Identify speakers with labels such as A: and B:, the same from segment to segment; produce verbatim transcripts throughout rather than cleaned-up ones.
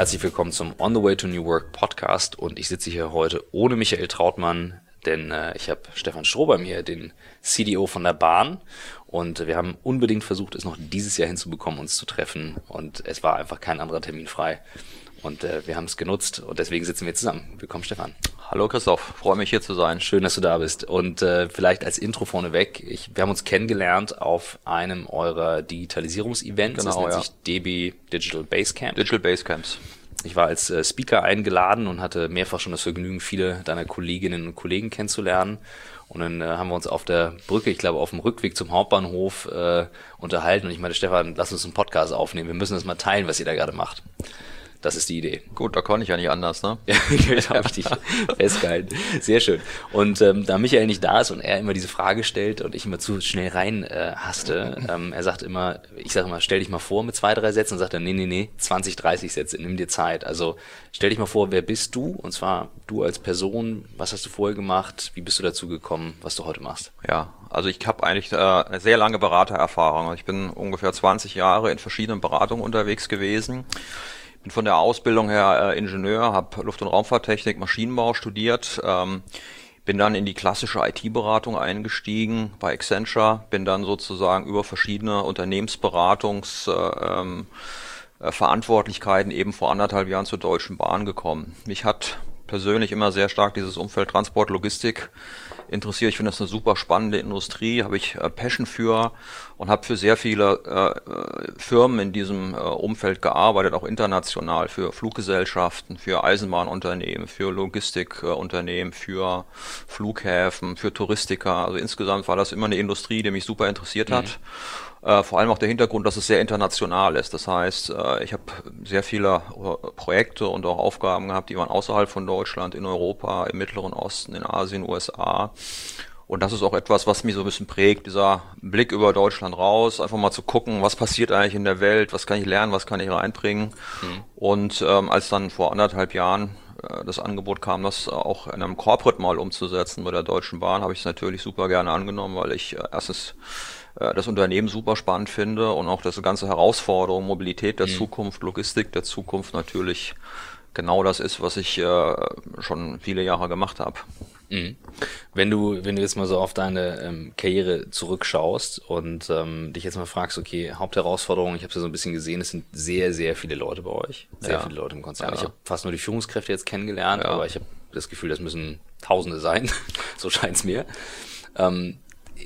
A: Herzlich willkommen zum On the Way to New Work Podcast und ich sitze hier heute ohne Michael Trautmann, denn äh, ich habe Stefan Stroh bei mir, den C D O von der Bahn, und wir haben unbedingt versucht, es noch dieses Jahr hinzubekommen, uns zu treffen, und es war einfach kein anderer Termin frei und äh, wir haben es genutzt und deswegen sitzen wir zusammen. Willkommen, Stefan.
B: Hallo Christoph, freue mich hier zu sein.
A: Schön, dass du da bist. Und äh, vielleicht als Intro vorneweg, ich, wir haben uns kennengelernt auf einem eurer Digitalisierungsevents.
B: Genau,
A: das nennt
B: ja.
A: sich D B Digital Basecamp.
B: Digital Basecamps.
A: Ich war als äh, Speaker eingeladen und hatte mehrfach schon das Vergnügen, viele deiner Kolleginnen und Kollegen kennenzulernen. Und dann äh, haben wir uns auf der Brücke, ich glaube auf dem Rückweg zum Hauptbahnhof, äh, unterhalten. Und ich meinte, Stefan, lass uns einen Podcast aufnehmen. Wir müssen das mal teilen, was ihr da gerade macht. Das ist die Idee.
B: Gut, da konnte ich ja nicht anders, ne?
A: Ja, da habe ich dich festgehalten. Sehr schön. Und ähm, da Michael nicht da ist und er immer diese Frage stellt und ich immer zu schnell rein äh, haste, ähm, er sagt immer, ich sage immer, stell dich mal vor mit zwei, drei Sätzen, und sagt er, nee, nee, nee, zwanzig, dreißig Sätze, nimm dir Zeit. Also stell dich mal vor, wer bist du? Und zwar du als Person, was hast du vorher gemacht, wie bist du dazu gekommen, was du heute machst?
B: Ja, also ich habe eigentlich äh, eine sehr lange Beratererfahrung. Ich bin ungefähr zwanzig Jahre in verschiedenen Beratungen unterwegs gewesen. Bin von der Ausbildung her äh, Ingenieur, habe Luft- und Raumfahrttechnik, Maschinenbau studiert, ähm, bin dann in die klassische I T-Beratung eingestiegen bei Accenture, bin dann sozusagen über verschiedene Unternehmensberatungs- äh, ähm, äh, Verantwortlichkeiten eben vor anderthalb Jahren zur Deutschen Bahn gekommen. Mich hat persönlich immer sehr stark dieses Umfeld Transport, Logistik interessiert. Ich finde das eine super spannende Industrie, habe ich äh, Passion für und habe für sehr viele äh, Firmen in diesem äh, Umfeld gearbeitet, auch international, für Fluggesellschaften, für Eisenbahnunternehmen, für Logistikunternehmen, äh, für Flughäfen, für Touristiker. Also insgesamt war das immer eine Industrie, die mich super interessiert hat. Mhm. Äh, vor allem auch der Hintergrund, dass es sehr international ist. Das heißt, äh, ich habe sehr viele äh, Projekte und auch Aufgaben gehabt, die waren außerhalb von Deutschland, in Europa, im Mittleren Osten, in Asien, U S A. Und das ist auch etwas, was mich so ein bisschen prägt, dieser Blick über Deutschland raus, einfach mal zu gucken, was passiert eigentlich in der Welt, was kann ich lernen, was kann ich reinbringen. Mhm. Und ähm, als dann vor anderthalb Jahren äh, das Angebot kam, das auch in einem Corporate mal umzusetzen bei der Deutschen Bahn, habe ich es natürlich super gerne angenommen, weil ich äh, erstens äh, das Unternehmen super spannend finde und auch das ganze Herausforderung, Mobilität der mhm. Zukunft, Logistik der Zukunft natürlich genau das ist, was ich äh, schon viele Jahre gemacht habe.
A: Mhm. Wenn du, wenn du jetzt mal so auf deine ähm, Karriere zurückschaust und ähm, dich jetzt mal fragst, okay, Hauptherausforderung, ich habe es ja so ein bisschen gesehen, es sind sehr, sehr viele Leute bei euch, sehr ja. viele Leute im Konzern. Ja. Ich habe fast nur die Führungskräfte jetzt kennengelernt, ja. aber ich habe das Gefühl, das müssen Tausende sein, so scheint's mir. Ähm,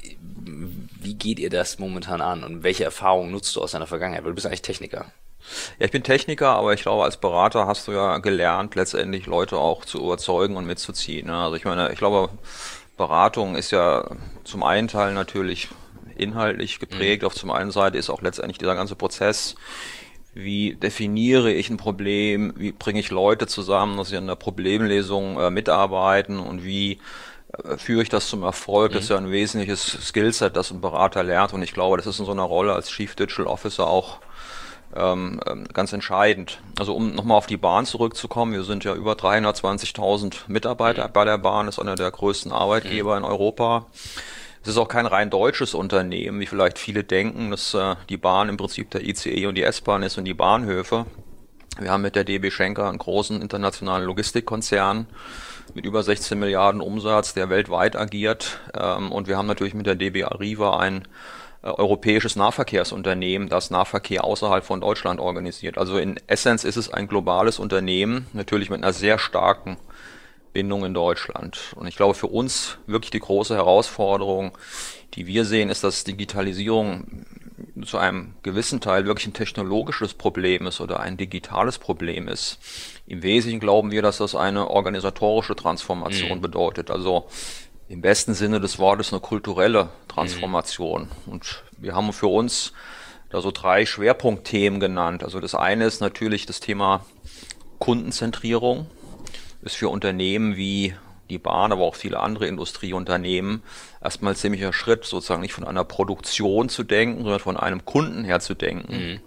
A: wie geht ihr das momentan an und welche Erfahrungen nutzt du aus deiner Vergangenheit? Weil du bist eigentlich Techniker.
B: Ja, ich bin Techniker, aber ich glaube, als Berater hast du ja gelernt, letztendlich Leute auch zu überzeugen und mitzuziehen. Also ich meine, ich glaube, Beratung ist ja zum einen Teil natürlich inhaltlich geprägt, mhm. auf zum einen Seite ist auch letztendlich dieser ganze Prozess, wie definiere ich ein Problem, wie bringe ich Leute zusammen, dass sie an der Problemlösung äh, mitarbeiten und wie äh, führe ich das zum Erfolg. Mhm. Das ist ja ein wesentliches Skillset, das ein Berater lernt, und ich glaube, das ist in so einer Rolle als Chief Digital Officer auch Ähm, ganz entscheidend. Also um nochmal auf die Bahn zurückzukommen, wir sind ja über dreihundertzwanzigtausend Mitarbeiter mhm. bei der Bahn, ist einer der größten Arbeitgeber mhm. in Europa. Es ist auch kein rein deutsches Unternehmen, wie vielleicht viele denken, dass äh, die Bahn im Prinzip der I C E und die S-Bahn ist und die Bahnhöfe. Wir haben mit der D B Schenker einen großen internationalen Logistikkonzern mit über sechzehn Milliarden Umsatz, der weltweit agiert, ähm, und wir haben natürlich mit der D B Arriva ein europäisches Nahverkehrsunternehmen, das Nahverkehr außerhalb von Deutschland organisiert. Also in Essenz ist es ein globales Unternehmen, natürlich mit einer sehr starken Bindung in Deutschland. Und ich glaube, für uns wirklich die große Herausforderung, die wir sehen, ist, dass Digitalisierung zu einem gewissen Teil wirklich ein technologisches Problem ist oder ein digitales Problem ist. Im Wesentlichen glauben wir, dass das eine organisatorische Transformation mhm. bedeutet. Also im besten Sinne des Wortes eine kulturelle Transformation. Mhm. Und wir haben für uns da so drei Schwerpunktthemen genannt. Also das eine ist natürlich das Thema Kundenzentrierung. Ist für Unternehmen wie die Bahn, aber auch viele andere Industrieunternehmen erstmal ein ziemlicher Schritt, sozusagen nicht von einer Produktion zu denken, sondern von einem Kunden her zu denken. Mhm.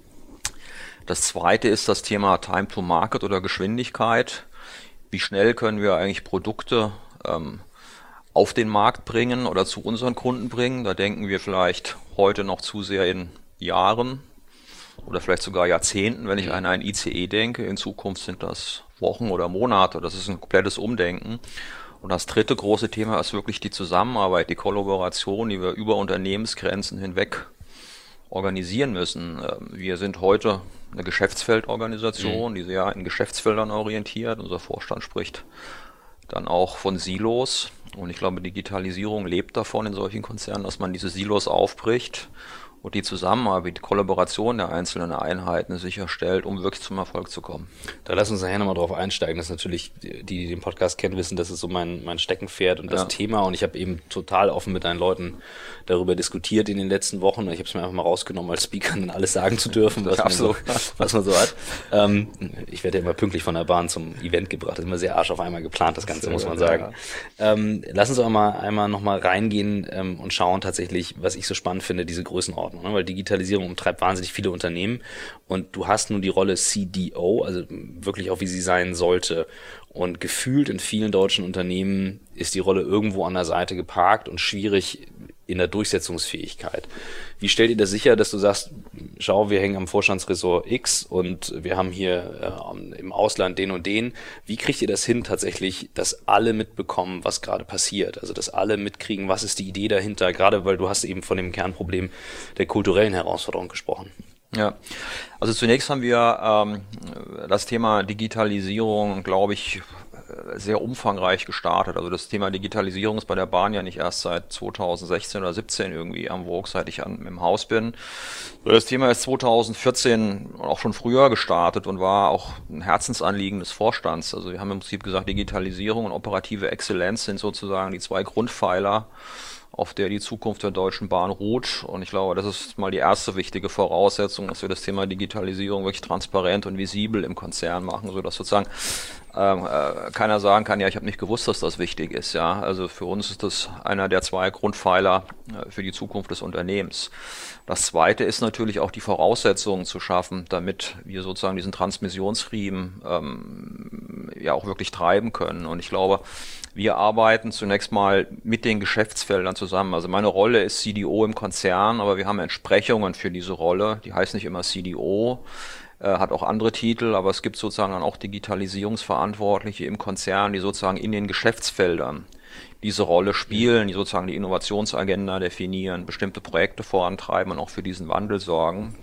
B: Das zweite ist das Thema Time to Market oder Geschwindigkeit. Wie schnell können wir eigentlich Produkte ähm, auf den Markt bringen oder zu unseren Kunden bringen? Da denken wir vielleicht heute noch zu sehr in Jahren. oder vielleicht sogar Jahrzehnten, wenn ich an einen I C E denke. In Zukunft sind das Wochen oder Monate. Das ist ein komplettes Umdenken. Und das dritte große Thema ist wirklich die Zusammenarbeit, die Kollaboration, die wir über Unternehmensgrenzen hinweg organisieren müssen. Wir sind heute eine Geschäftsfeldorganisation, mhm. die sehr in Geschäftsfeldern orientiert. Unser Vorstand spricht dann auch von Silos. Und ich glaube, Digitalisierung lebt davon in solchen Konzernen, dass man diese Silos aufbricht und die Zusammenarbeit, die Kollaboration der einzelnen Einheiten sicherstellt, um wirklich zum Erfolg zu kommen.
A: Da lass uns nachher nochmal drauf einsteigen. Das ist natürlich, die, die den Podcast kennen, wissen, das ist so mein, mein Steckenpferd und das ja. Thema. Und ich habe eben total offen mit deinen Leuten darüber diskutiert in den letzten Wochen. Ich habe es mir einfach mal rausgenommen, als Speaker dann alles sagen zu dürfen, was, man so, was man so hat. Ähm, ich werde ja immer pünktlich von der Bahn zum Event gebracht. Das ist immer sehr arsch auf einmal geplant, das Ganze, muss man sagen. Ja. Ähm, lass uns auch mal einmal nochmal reingehen ähm, und schauen tatsächlich, was ich so spannend finde, diese Größenordnung. Weil Digitalisierung umtreibt wahnsinnig viele Unternehmen und du hast nun die Rolle C D O, also wirklich auch wie sie sein sollte. Und gefühlt in vielen deutschen Unternehmen ist die Rolle irgendwo an der Seite geparkt und schwierig in der Durchsetzungsfähigkeit. Wie stellt ihr das sicher, dass du sagst, schau, wir hängen am Vorstandsressort X und wir haben hier äh, im Ausland den und den. Wie kriegt ihr das hin tatsächlich, dass alle mitbekommen, was gerade passiert? Also dass alle mitkriegen, was ist die Idee dahinter? Gerade weil du hast eben von dem Kernproblem der kulturellen Herausforderung gesprochen.
B: Ja, also zunächst haben wir ähm, das Thema Digitalisierung, glaube ich, sehr umfangreich gestartet. Also das Thema Digitalisierung ist bei der Bahn ja nicht erst seit zweitausendsechzehn oder siebzehn irgendwie am Vogue, seit ich an, im Haus bin. Das Thema ist zweitausendvierzehn auch schon früher gestartet und war auch ein Herzensanliegen des Vorstands. Also wir haben im Prinzip gesagt, Digitalisierung und operative Exzellenz sind sozusagen die zwei Grundpfeiler, auf der die Zukunft der Deutschen Bahn ruht. Und ich glaube, das ist mal die erste wichtige Voraussetzung, dass wir das Thema Digitalisierung wirklich transparent und visibel im Konzern machen, sodass sozusagen ähm, äh, keiner sagen kann, ja, ich habe nicht gewusst, dass das wichtig ist. Ja, also für uns ist das einer der zwei Grundpfeiler äh, für die Zukunft des Unternehmens. Das zweite ist natürlich auch die Voraussetzungen zu schaffen, damit wir sozusagen diesen Transmissionsriemen ähm, ja auch wirklich treiben können. Und ich glaube, wir arbeiten zunächst mal mit den Geschäftsfeldern zusammen. Also meine Rolle ist C D O im Konzern, aber wir haben Entsprechungen für diese Rolle. Die heißt nicht immer C D O, äh, hat auch andere Titel, aber es gibt sozusagen dann auch Digitalisierungsverantwortliche im Konzern, die sozusagen in den Geschäftsfeldern diese Rolle spielen, die sozusagen die Innovationsagenda definieren, bestimmte Projekte vorantreiben und auch für diesen Wandel sorgen.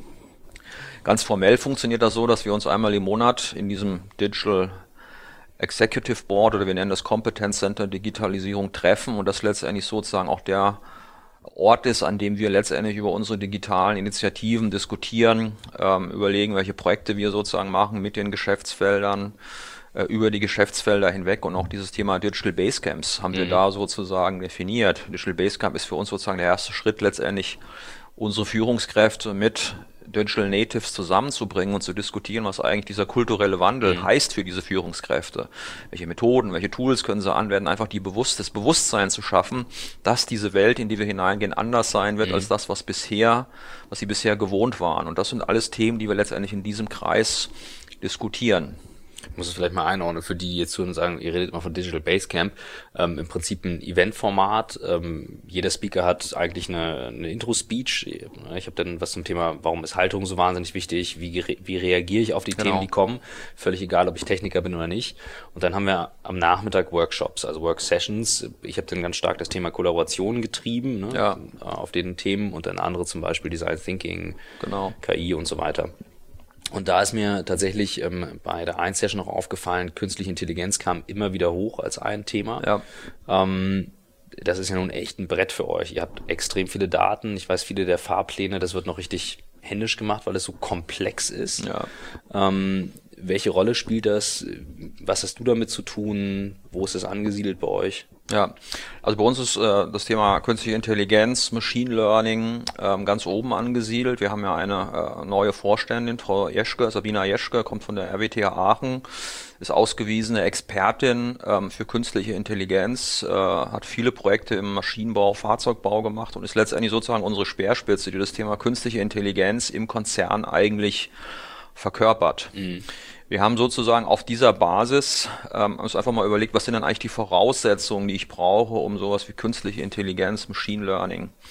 B: Ganz formell funktioniert das so, dass wir uns einmal im Monat in diesem Digital Executive Board oder wir nennen das Competence Center Digitalisierung treffen und das letztendlich sozusagen auch der Ort ist, an dem wir letztendlich über unsere digitalen Initiativen diskutieren, ähm, überlegen, welche Projekte wir sozusagen machen mit den Geschäftsfeldern, äh, über die Geschäftsfelder hinweg und auch dieses Thema Digital Basecamps haben mhm. wir da sozusagen definiert. Digital Basecamp ist für uns sozusagen der erste Schritt letztendlich, unsere Führungskräfte mit Digital Natives zusammenzubringen und zu diskutieren, was eigentlich dieser kulturelle Wandel mhm. heißt für diese Führungskräfte. Welche Methoden, welche Tools können sie anwenden, einfach die bewusst, das Bewusstsein zu schaffen, dass diese Welt, in die wir hineingehen, anders sein wird mhm. als das, was bisher, was sie bisher gewohnt waren. Und das sind alles Themen, die wir letztendlich in diesem Kreis diskutieren.
A: Ich muss es vielleicht mal einordnen, für die jetzt zuhören und sagen, ihr redet immer von Digital Basecamp, ähm, im Prinzip ein Eventformat. Ähm, jeder Speaker hat eigentlich eine, eine Intro-Speech. Ich habe dann was zum Thema, warum ist Haltung so wahnsinnig wichtig, wie, wie reagiere ich auf die genau. Themen, die kommen, völlig egal, ob ich Techniker bin oder nicht. Und dann haben wir am Nachmittag Workshops, also Work-Sessions. Ich habe dann ganz stark das Thema Kollaboration getrieben, ne,
B: ja.
A: auf den Themen und dann andere zum Beispiel Design Thinking,
B: genau.
A: K I und so weiter. Und da ist mir tatsächlich ähm, bei der einen Session noch aufgefallen, künstliche Intelligenz kam immer wieder hoch als ein Thema.
B: Ja.
A: Ähm, das ist ja nun echt ein Brett für euch. Ihr habt extrem viele Daten. Ich weiß, viele der Fahrpläne, das wird noch richtig händisch gemacht, weil es so komplex ist.
B: Ja.
A: Ähm, welche Rolle spielt das? Was hast du damit zu tun? Wo ist es angesiedelt bei euch?
B: Ja, also bei uns ist äh, das Thema künstliche Intelligenz, Machine Learning ähm, ganz oben angesiedelt. Wir haben ja eine äh, neue Vorständin, Frau Jeschke, Sabina Jeschke, kommt von der R W T H Aachen, ist ausgewiesene Expertin ähm, für künstliche Intelligenz, äh, hat viele Projekte im Maschinenbau, Fahrzeugbau gemacht und ist letztendlich sozusagen unsere Speerspitze, die das Thema künstliche Intelligenz im Konzern eigentlich verkörpert. Mhm. Wir haben sozusagen auf dieser Basis ähm, uns einfach mal überlegt, was sind denn eigentlich die Voraussetzungen, die ich brauche, um sowas wie künstliche Intelligenz, Machine Learning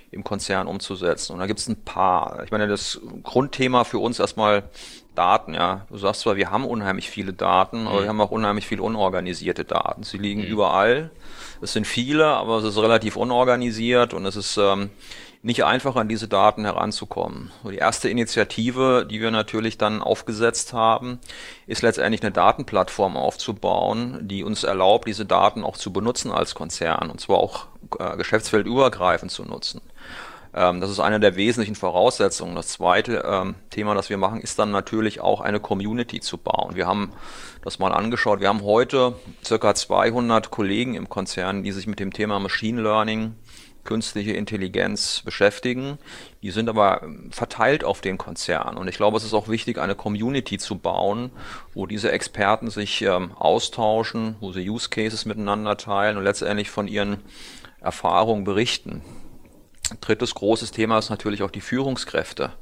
B: im Konzern umzusetzen. Und da gibt es ein paar. Ich meine, das Grundthema für uns erstmal Daten, ja. Du sagst zwar, wir haben unheimlich viele Daten, aber mhm. wir haben auch unheimlich viele unorganisierte Daten. Sie liegen mhm. überall. Es sind viele, aber es ist relativ unorganisiert und es ist ähm, nicht einfach, an diese Daten heranzukommen. So, die erste Initiative, die wir natürlich dann aufgesetzt haben, ist letztendlich eine Datenplattform aufzubauen, die uns erlaubt, diese Daten auch zu benutzen als Konzern und zwar auch äh, geschäftsfeldübergreifend zu nutzen. Ähm, das ist eine der wesentlichen Voraussetzungen. Das zweite ähm, Thema, das wir machen, ist dann natürlich auch eine Community zu bauen. Wir haben das mal angeschaut. Wir haben heute circa zweihundert Kollegen im Konzern, die sich mit dem Thema Machine Learning, künstliche Intelligenz beschäftigen. Die sind aber verteilt auf den Konzern. Und ich glaube, es ist auch wichtig, eine Community zu bauen, wo diese Experten sich ähm, austauschen, wo sie Use Cases miteinander teilen und letztendlich von ihren Erfahrungen berichten. Drittes großes Thema ist natürlich auch die Führungskräfte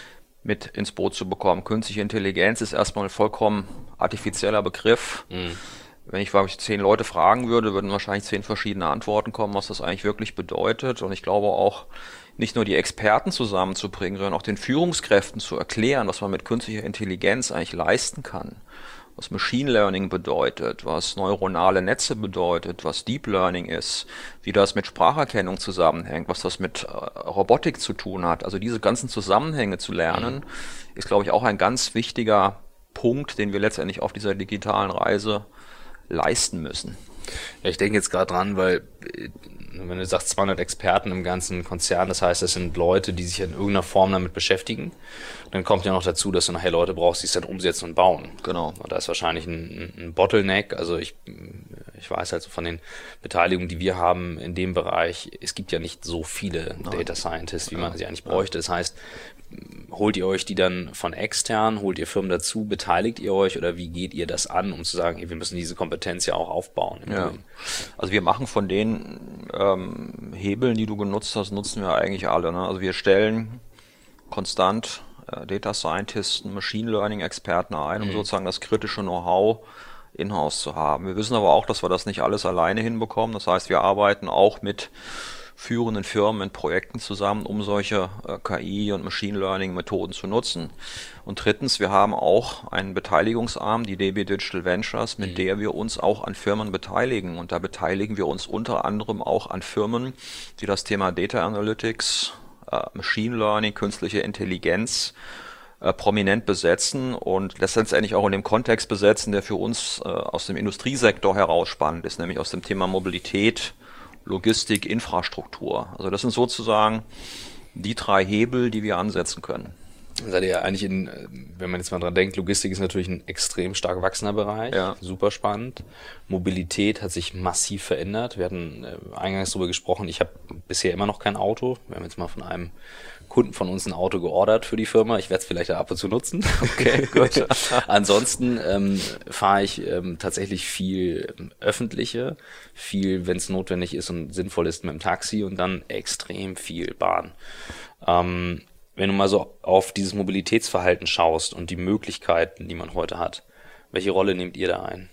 B: mit ins Boot zu bekommen. Künstliche Intelligenz ist erstmal ein vollkommen artifizieller Begriff. Mhm. Wenn ich, ich zehn Leute fragen würde, würden wahrscheinlich zehn verschiedene Antworten kommen, was das eigentlich wirklich bedeutet. Und ich glaube auch, nicht nur die Experten zusammenzubringen, sondern auch den Führungskräften zu erklären, was man mit künstlicher Intelligenz eigentlich leisten kann. Was Machine Learning bedeutet, was neuronale Netze bedeutet, was Deep Learning ist, wie das mit Spracherkennung zusammenhängt, was das mit äh, Robotik zu tun hat. Also diese ganzen Zusammenhänge zu lernen, mhm. ist, glaube ich, auch ein ganz wichtiger Punkt, den wir letztendlich auf dieser digitalen Reise leisten müssen.
A: Ja, ich denke jetzt gerade dran, weil wenn du sagst zweihundert Experten im ganzen Konzern, das heißt, das sind Leute, die sich in irgendeiner Form damit beschäftigen. Dann kommt ja noch dazu, dass du nachher Leute brauchst, die es dann umsetzen und bauen.
B: Genau.
A: Und da ist wahrscheinlich ein, ein Bottleneck. Also ich, ich weiß halt so von den Beteiligungen, die wir haben in dem Bereich, es gibt ja nicht so viele Nein. Data Scientists, wie ja. man sie eigentlich bräuchte. Das heißt, holt ihr euch die dann von extern, holt ihr Firmen dazu, beteiligt ihr euch oder wie geht ihr das an, um zu sagen, hey, wir müssen diese Kompetenz ja auch aufbauen?
B: Ja. Also wir machen von den ähm, Hebeln, die du genutzt hast, nutzen wir eigentlich alle. Ne? Also wir stellen konstant äh, Data Scientisten, Machine Learning Experten ein, um mhm. sozusagen das kritische Know-how in-house zu haben. Wir wissen aber auch, dass wir das nicht alles alleine hinbekommen. Das heißt, wir arbeiten auch mit führenden Firmen in Projekten zusammen, um solche äh, K I- und Machine Learning-Methoden zu nutzen. Und drittens, wir haben auch einen Beteiligungsarm, die D B Digital Ventures, mit mhm. der wir uns auch an Firmen beteiligen. Und da beteiligen wir uns unter anderem auch an Firmen, die das Thema Data Analytics, äh, Machine Learning, künstliche Intelligenz äh, prominent besetzen und letztendlich auch in dem Kontext besetzen, der für uns äh, aus dem Industriesektor heraus spannend ist, nämlich aus dem Thema Mobilität, Logistik, Infrastruktur. Also das sind sozusagen die drei Hebel, die wir ansetzen können.
A: Seid ihr ja eigentlich in, wenn man jetzt mal dran denkt, Logistik ist natürlich ein extrem stark wachsender Bereich, ja. super spannend. Mobilität hat sich massiv verändert. Wir hatten eingangs darüber gesprochen, ich habe bisher immer noch kein Auto. Wir haben jetzt mal von einem Kunden von uns ein Auto geordert für die Firma. Ich werde es vielleicht ab und zu nutzen. Okay, gut. Ansonsten ähm, fahre ich ähm, tatsächlich viel ähm, öffentliche, viel, wenn es notwendig ist und sinnvoll ist, mit dem Taxi und dann extrem viel Bahn. Ähm, wenn du mal so auf dieses Mobilitätsverhalten schaust und die Möglichkeiten, die man heute hat, welche Rolle nehmt ihr da ein?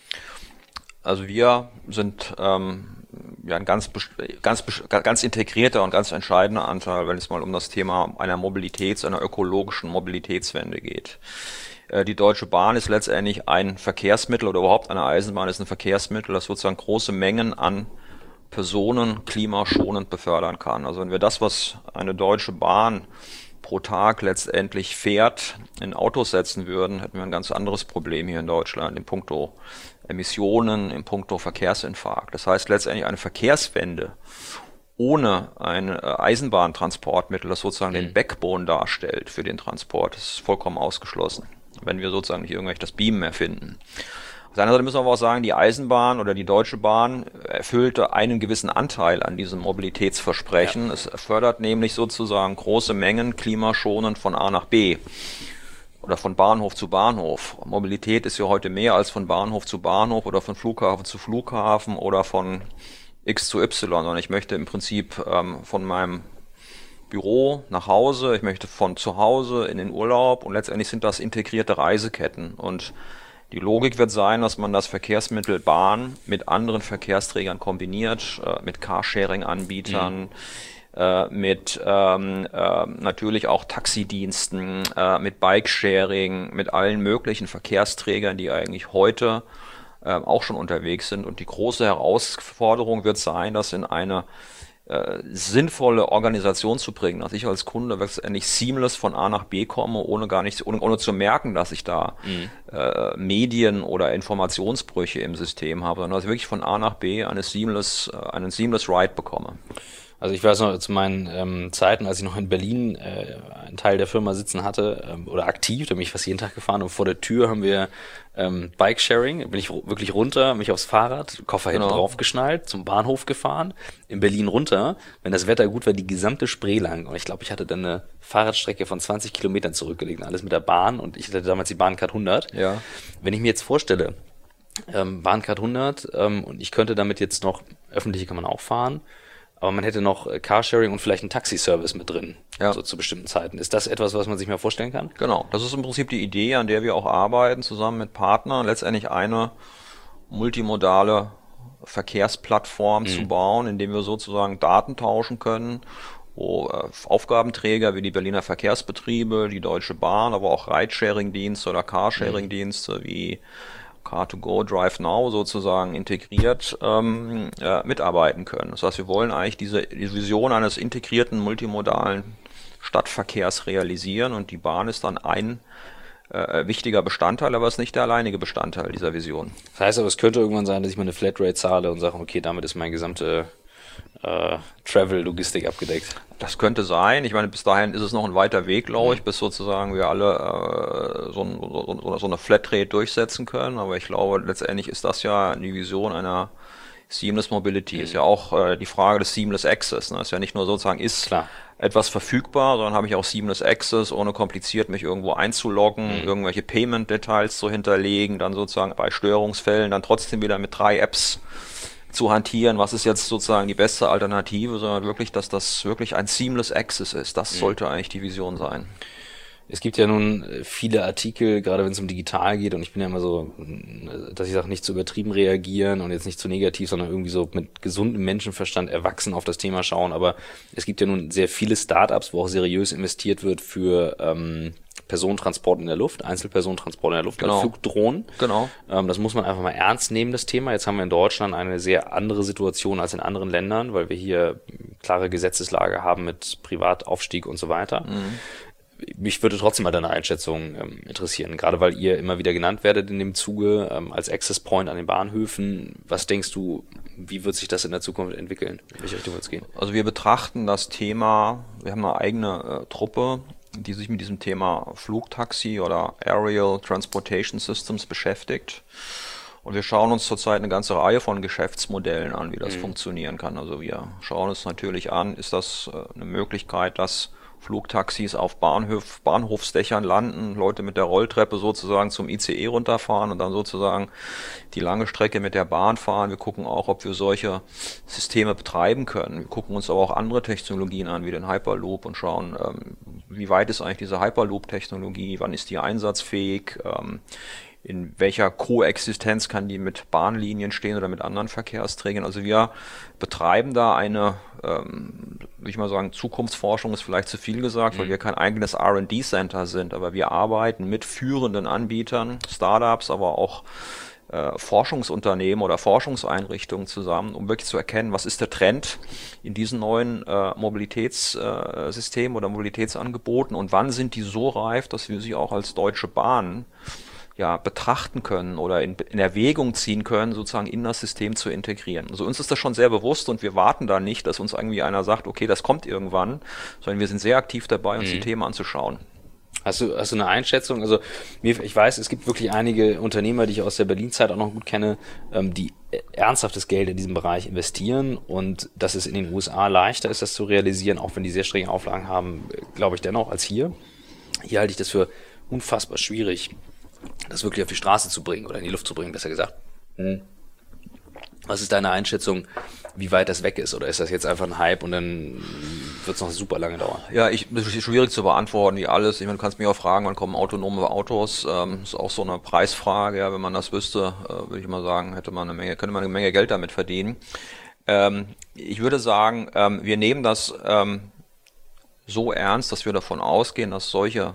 B: Also wir sind ähm, ja ein ganz, ganz, ganz integrierter und ganz entscheidender Anteil, wenn es mal um das Thema einer Mobilitäts-, einer ökologischen Mobilitätswende geht. Äh, die Deutsche Bahn ist letztendlich ein Verkehrsmittel oder überhaupt eine Eisenbahn ist ein Verkehrsmittel, das sozusagen große Mengen an Personen klimaschonend befördern kann. Also wenn wir das, was eine Deutsche Bahn pro Tag letztendlich fährt, in Autos setzen würden, hätten wir ein ganz anderes Problem hier in Deutschland in puncto Emissionen, in puncto Verkehrsinfarkt. Das heißt letztendlich eine Verkehrswende ohne ein Eisenbahntransportmittel, das sozusagen mhm. den Backbone darstellt für den Transport, ist vollkommen ausgeschlossen, wenn wir sozusagen nicht irgendwelche das Beamen erfinden. Auf der anderen Seite müssen wir aber auch sagen, die Eisenbahn oder die Deutsche Bahn erfüllte einen gewissen Anteil an diesem Mobilitätsversprechen. Ja. Es fördert nämlich sozusagen große Mengen klimaschonend von A nach B oder von Bahnhof zu Bahnhof. Mobilität ist ja heute mehr als von Bahnhof zu Bahnhof oder von Flughafen zu Flughafen oder von X zu Y. Und ich möchte im Prinzip ähm, von meinem Büro nach Hause, ich möchte von zu Hause in den Urlaub und letztendlich sind das integrierte Reiseketten. Und die Logik wird sein, dass man das Verkehrsmittel Bahn mit anderen Verkehrsträgern kombiniert, äh, mit Carsharing-Anbietern, mhm. äh, mit ähm, äh, natürlich auch Taxidiensten, äh, mit Bikesharing, mit allen möglichen Verkehrsträgern, die eigentlich heute äh, auch schon unterwegs sind. Und die große Herausforderung wird sein, das in eine äh, sinnvolle Organisation zu bringen, dass ich als Kunde letztendlich seamless von A nach B komme, ohne gar nicht, ohne, ohne zu merken, dass ich da mhm. äh, Medien oder Informationsbrüche im System habe, sondern dass ich wirklich von A nach B eine seamless, äh, einen seamless Ride bekomme.
A: Also ich weiß noch zu meinen ähm, Zeiten, als ich noch in Berlin äh, einen Teil der Firma sitzen hatte, ähm, oder aktiv, da bin ich fast jeden Tag gefahren und vor der Tür haben wir ähm, Bike-Sharing, bin ich wirklich runter, mich aufs Fahrrad, Koffer hinten
B: Genau.
A: drauf geschnallt, zum Bahnhof gefahren, in Berlin runter, wenn das Wetter gut war, die gesamte Spree lang und ich glaube, ich hatte dann eine Fahrradstrecke von zwanzig Kilometern zurückgelegt, alles mit der Bahn und ich hatte damals die Bahncard hundert.
B: Ja.
A: Wenn ich mir jetzt vorstelle, ähm, Bahncard hundert ähm, und ich könnte damit jetzt noch, öffentliche kann man auch fahren, aber man hätte noch Carsharing und vielleicht einen Taxiservice mit drin, ja. So zu bestimmten Zeiten. Ist das etwas, was man sich mal vorstellen kann?
B: Genau, das ist im Prinzip die Idee, an der wir auch arbeiten, zusammen mit Partnern, letztendlich eine multimodale Verkehrsplattform mhm. zu bauen, indem wir sozusagen Daten tauschen können, wo äh, Aufgabenträger wie die Berliner Verkehrsbetriebe, die Deutsche Bahn, aber auch Ridesharing-Dienste oder Carsharing-Dienste mhm. wie Car to Go, Drive Now sozusagen integriert ähm, äh, mitarbeiten können. Das heißt, wir wollen eigentlich diese, diese Vision eines integrierten, multimodalen Stadtverkehrs realisieren und die Bahn ist dann ein äh, wichtiger Bestandteil, aber es ist nicht der alleinige Bestandteil dieser Vision.
A: Das heißt aber, es könnte irgendwann sein, dass ich mal eine Flatrate zahle und sage, okay, damit ist meine gesamte äh, Travel-Logistik abgedeckt.
B: Das könnte sein. Ich meine, bis dahin ist es noch ein weiter Weg, glaube ich, bis sozusagen wir alle äh, so, ein, so, so eine Flatrate durchsetzen können. Aber ich glaube, letztendlich ist das ja die Vision einer Seamless Mobility. Mhm. Ist ja auch äh, die Frage des Seamless Access. Ne? Ist ja nicht nur sozusagen, ist Klar. etwas verfügbar, sondern habe ich auch Seamless Access, ohne kompliziert mich irgendwo einzuloggen, mhm. irgendwelche Payment-Details zu hinterlegen, dann sozusagen bei Störungsfällen dann trotzdem wieder mit drei Apps zu hantieren, was ist jetzt sozusagen die beste Alternative, sondern wirklich, dass das wirklich ein Seamless Access ist. Das mhm. sollte eigentlich die Vision sein.
A: Es gibt ja nun viele Artikel, gerade wenn es um digital geht, und ich bin ja immer so, dass ich sage, nicht zu übertrieben reagieren und jetzt nicht zu negativ, sondern irgendwie so mit gesundem Menschenverstand erwachsen auf das Thema schauen. Aber es gibt ja nun sehr viele Startups, wo auch seriös investiert wird für ähm, Personentransport in der Luft, Einzelpersonentransport in der Luft,
B: genau.
A: Flugdrohnen.
B: Genau.
A: Ähm, das muss man einfach mal ernst nehmen, das Thema. Jetzt haben wir in Deutschland eine sehr andere Situation als in anderen Ländern, weil wir hier klare Gesetzeslage haben mit Privataufstieg und so weiter. Mhm. Mich würde trotzdem mal deine Einschätzung ähm, interessieren, gerade weil ihr immer wieder genannt werdet in dem Zuge ähm, als Access Point an den Bahnhöfen. Was denkst du, wie wird sich das in der Zukunft entwickeln? In welche Richtung wird es gehen?
B: Also wir betrachten das Thema, wir haben eine eigene äh, Truppe, die sich mit diesem Thema Flugtaxi oder Aerial Transportation Systems beschäftigt. Und wir schauen uns zurzeit eine ganze Reihe von Geschäftsmodellen an, wie das mhm. funktionieren kann. Also wir schauen uns natürlich an, ist das äh, eine Möglichkeit, dass Flugtaxis auf Bahnhof, Bahnhofsdächern landen, Leute mit der Rolltreppe sozusagen zum I C E runterfahren und dann sozusagen die lange Strecke mit der Bahn fahren. Wir gucken auch, ob wir solche Systeme betreiben können. Wir gucken uns aber auch andere Technologien an, wie den Hyperloop und schauen, ähm, wie weit ist eigentlich diese Hyperloop-Technologie, wann ist die einsatzfähig, ähm, in welcher Koexistenz kann die mit Bahnlinien stehen oder mit anderen Verkehrsträgern. Also wir betreiben da eine, ähm, würde ich mal sagen, Zukunftsforschung ist vielleicht zu viel gesagt, mhm. weil wir kein eigenes R and D-Center sind, aber wir arbeiten mit führenden Anbietern, Startups, aber auch äh, Forschungsunternehmen oder Forschungseinrichtungen zusammen, um wirklich zu erkennen, was ist der Trend in diesen neuen äh, Mobilitätssystemen äh, oder Mobilitätsangeboten und wann sind die so reif, dass wir sie auch als Deutsche Bahn ja, betrachten können oder in, in Erwägung ziehen können, sozusagen in das System zu integrieren. Also uns ist das schon sehr bewusst und wir warten da nicht, dass uns irgendwie einer sagt, okay, das kommt irgendwann, sondern wir sind sehr aktiv dabei, uns mhm. die Themen anzuschauen.
A: Hast du, hast du eine Einschätzung? Also mir, ich weiß, es gibt wirklich einige Unternehmer, die ich aus der Berlin-Zeit auch noch gut kenne, ähm, die ernsthaftes Geld in diesem Bereich investieren und dass es in den U S A leichter ist, das zu realisieren, auch wenn die sehr strenge Auflagen haben, glaube ich dennoch, als hier. Hier halte ich das für unfassbar schwierig, das wirklich auf die Straße zu bringen oder in die Luft zu bringen, besser gesagt. Hm. Was ist deine Einschätzung, wie weit das weg ist? Oder ist das jetzt einfach ein Hype und dann wird es noch super lange dauern?
B: Ja, ich, das ist schwierig zu beantworten, wie alles. Ich meine, du kannst mich auch fragen, wann kommen autonome Autos? Ähm, ist auch so eine Preisfrage. Ja, wenn man das wüsste, äh, würde ich mal sagen, hätte man eine Menge, könnte man eine Menge Geld damit verdienen. Ähm, ich würde sagen, ähm, wir nehmen das ähm, so ernst, dass wir davon ausgehen, dass solche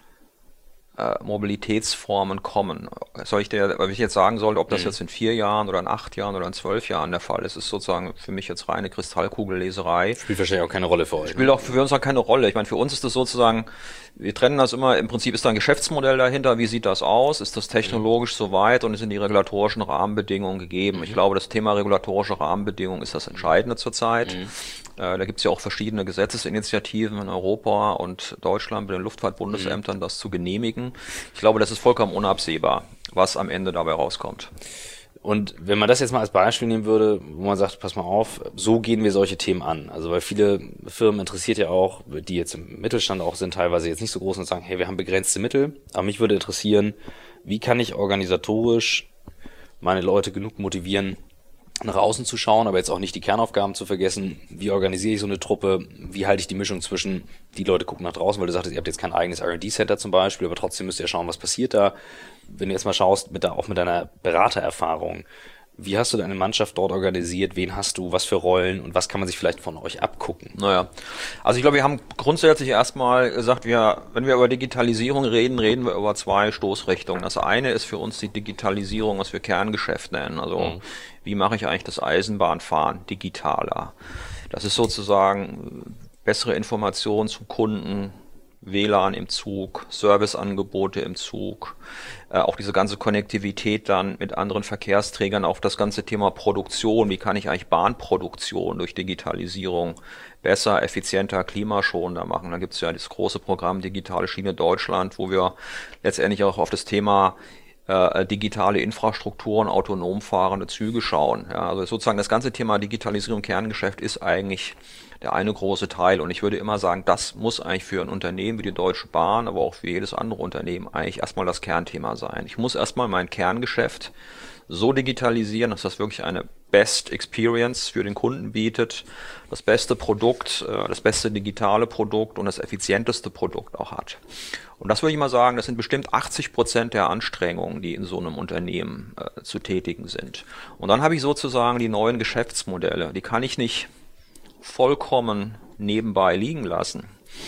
B: äh, Mobilitätsformen kommen. Soll ich dir, wenn ich jetzt sagen sollte, ob das
A: Mhm.
B: jetzt in vier Jahren oder in acht Jahren oder in zwölf Jahren der Fall ist, ist sozusagen für mich jetzt reine Kristallkugelleserei.
A: Spielt wahrscheinlich auch keine Rolle für euch.
B: Spielt
A: Ne?
B: auch für uns auch keine Rolle. Ich meine, für uns ist das sozusagen, wir trennen das immer, im Prinzip ist da ein Geschäftsmodell dahinter, wie sieht das aus, ist das technologisch soweit und sind die regulatorischen Rahmenbedingungen gegeben.
A: Mhm.
B: Ich glaube, das Thema regulatorische Rahmenbedingungen ist das Entscheidende zurzeit.
A: Mhm.
B: Äh, da gibt es ja auch verschiedene Gesetzesinitiativen in Europa und Deutschland bei den Luftfahrtbundesämtern, mhm. das zu genehmigen. Ich glaube, das ist vollkommen unabsehbar, was am Ende dabei rauskommt.
A: Und wenn man das jetzt mal als Beispiel nehmen würde, wo man sagt, pass mal auf, so gehen wir solche Themen an. Also weil viele Firmen interessiert ja auch, die jetzt im Mittelstand auch sind, teilweise jetzt nicht so groß und sagen, hey, wir haben begrenzte Mittel. Aber mich würde interessieren, wie kann ich organisatorisch meine Leute genug motivieren, nach außen zu schauen, aber jetzt auch nicht die Kernaufgaben zu vergessen. Wie organisiere ich so eine Truppe? Wie halte ich die Mischung zwischen, die Leute gucken nach draußen, weil du sagtest, ihr habt jetzt kein eigenes R und D-Center zum Beispiel, aber trotzdem müsst ihr schauen, was passiert da. Wenn du jetzt mal schaust, mit der, auch mit deiner Beratererfahrung, wie hast du deine Mannschaft dort organisiert? Wen hast du? Was für Rollen? Und was kann man sich vielleicht von euch abgucken?
B: Naja, also ich glaube, wir haben grundsätzlich erstmal gesagt, wir, wenn wir über Digitalisierung reden, reden wir über zwei Stoßrichtungen. Das eine ist für uns die Digitalisierung, was wir Kerngeschäft nennen. Also mhm. wie mache ich eigentlich das Eisenbahnfahren digitaler? Das ist sozusagen bessere Informationen zum Kunden, W L A N im Zug, Serviceangebote im Zug, äh, auch diese ganze Konnektivität dann mit anderen Verkehrsträgern, auch das ganze Thema Produktion, wie kann ich eigentlich Bahnproduktion durch Digitalisierung besser, effizienter, klimaschonender machen. Da gibt es ja das große Programm Digitale Schiene Deutschland, wo wir letztendlich auch auf das Thema äh, digitale Infrastrukturen, autonom fahrende Züge schauen. Ja, also sozusagen das ganze Thema Digitalisierung, Kerngeschäft ist eigentlich der eine große Teil. Und ich würde immer sagen, das muss eigentlich für ein Unternehmen wie die Deutsche Bahn, aber auch für jedes andere Unternehmen eigentlich erstmal das Kernthema sein. Ich muss erstmal mein Kerngeschäft so digitalisieren, dass das wirklich eine Best Experience für den Kunden bietet, das beste Produkt, das beste digitale Produkt und das effizienteste Produkt auch hat. Und das würde ich mal sagen, das sind bestimmt achtzig Prozent der Anstrengungen, die in so einem Unternehmen äh, zu tätigen sind. Und dann habe ich sozusagen die neuen Geschäftsmodelle. Die kann ich nicht vollkommen nebenbei liegen lassen.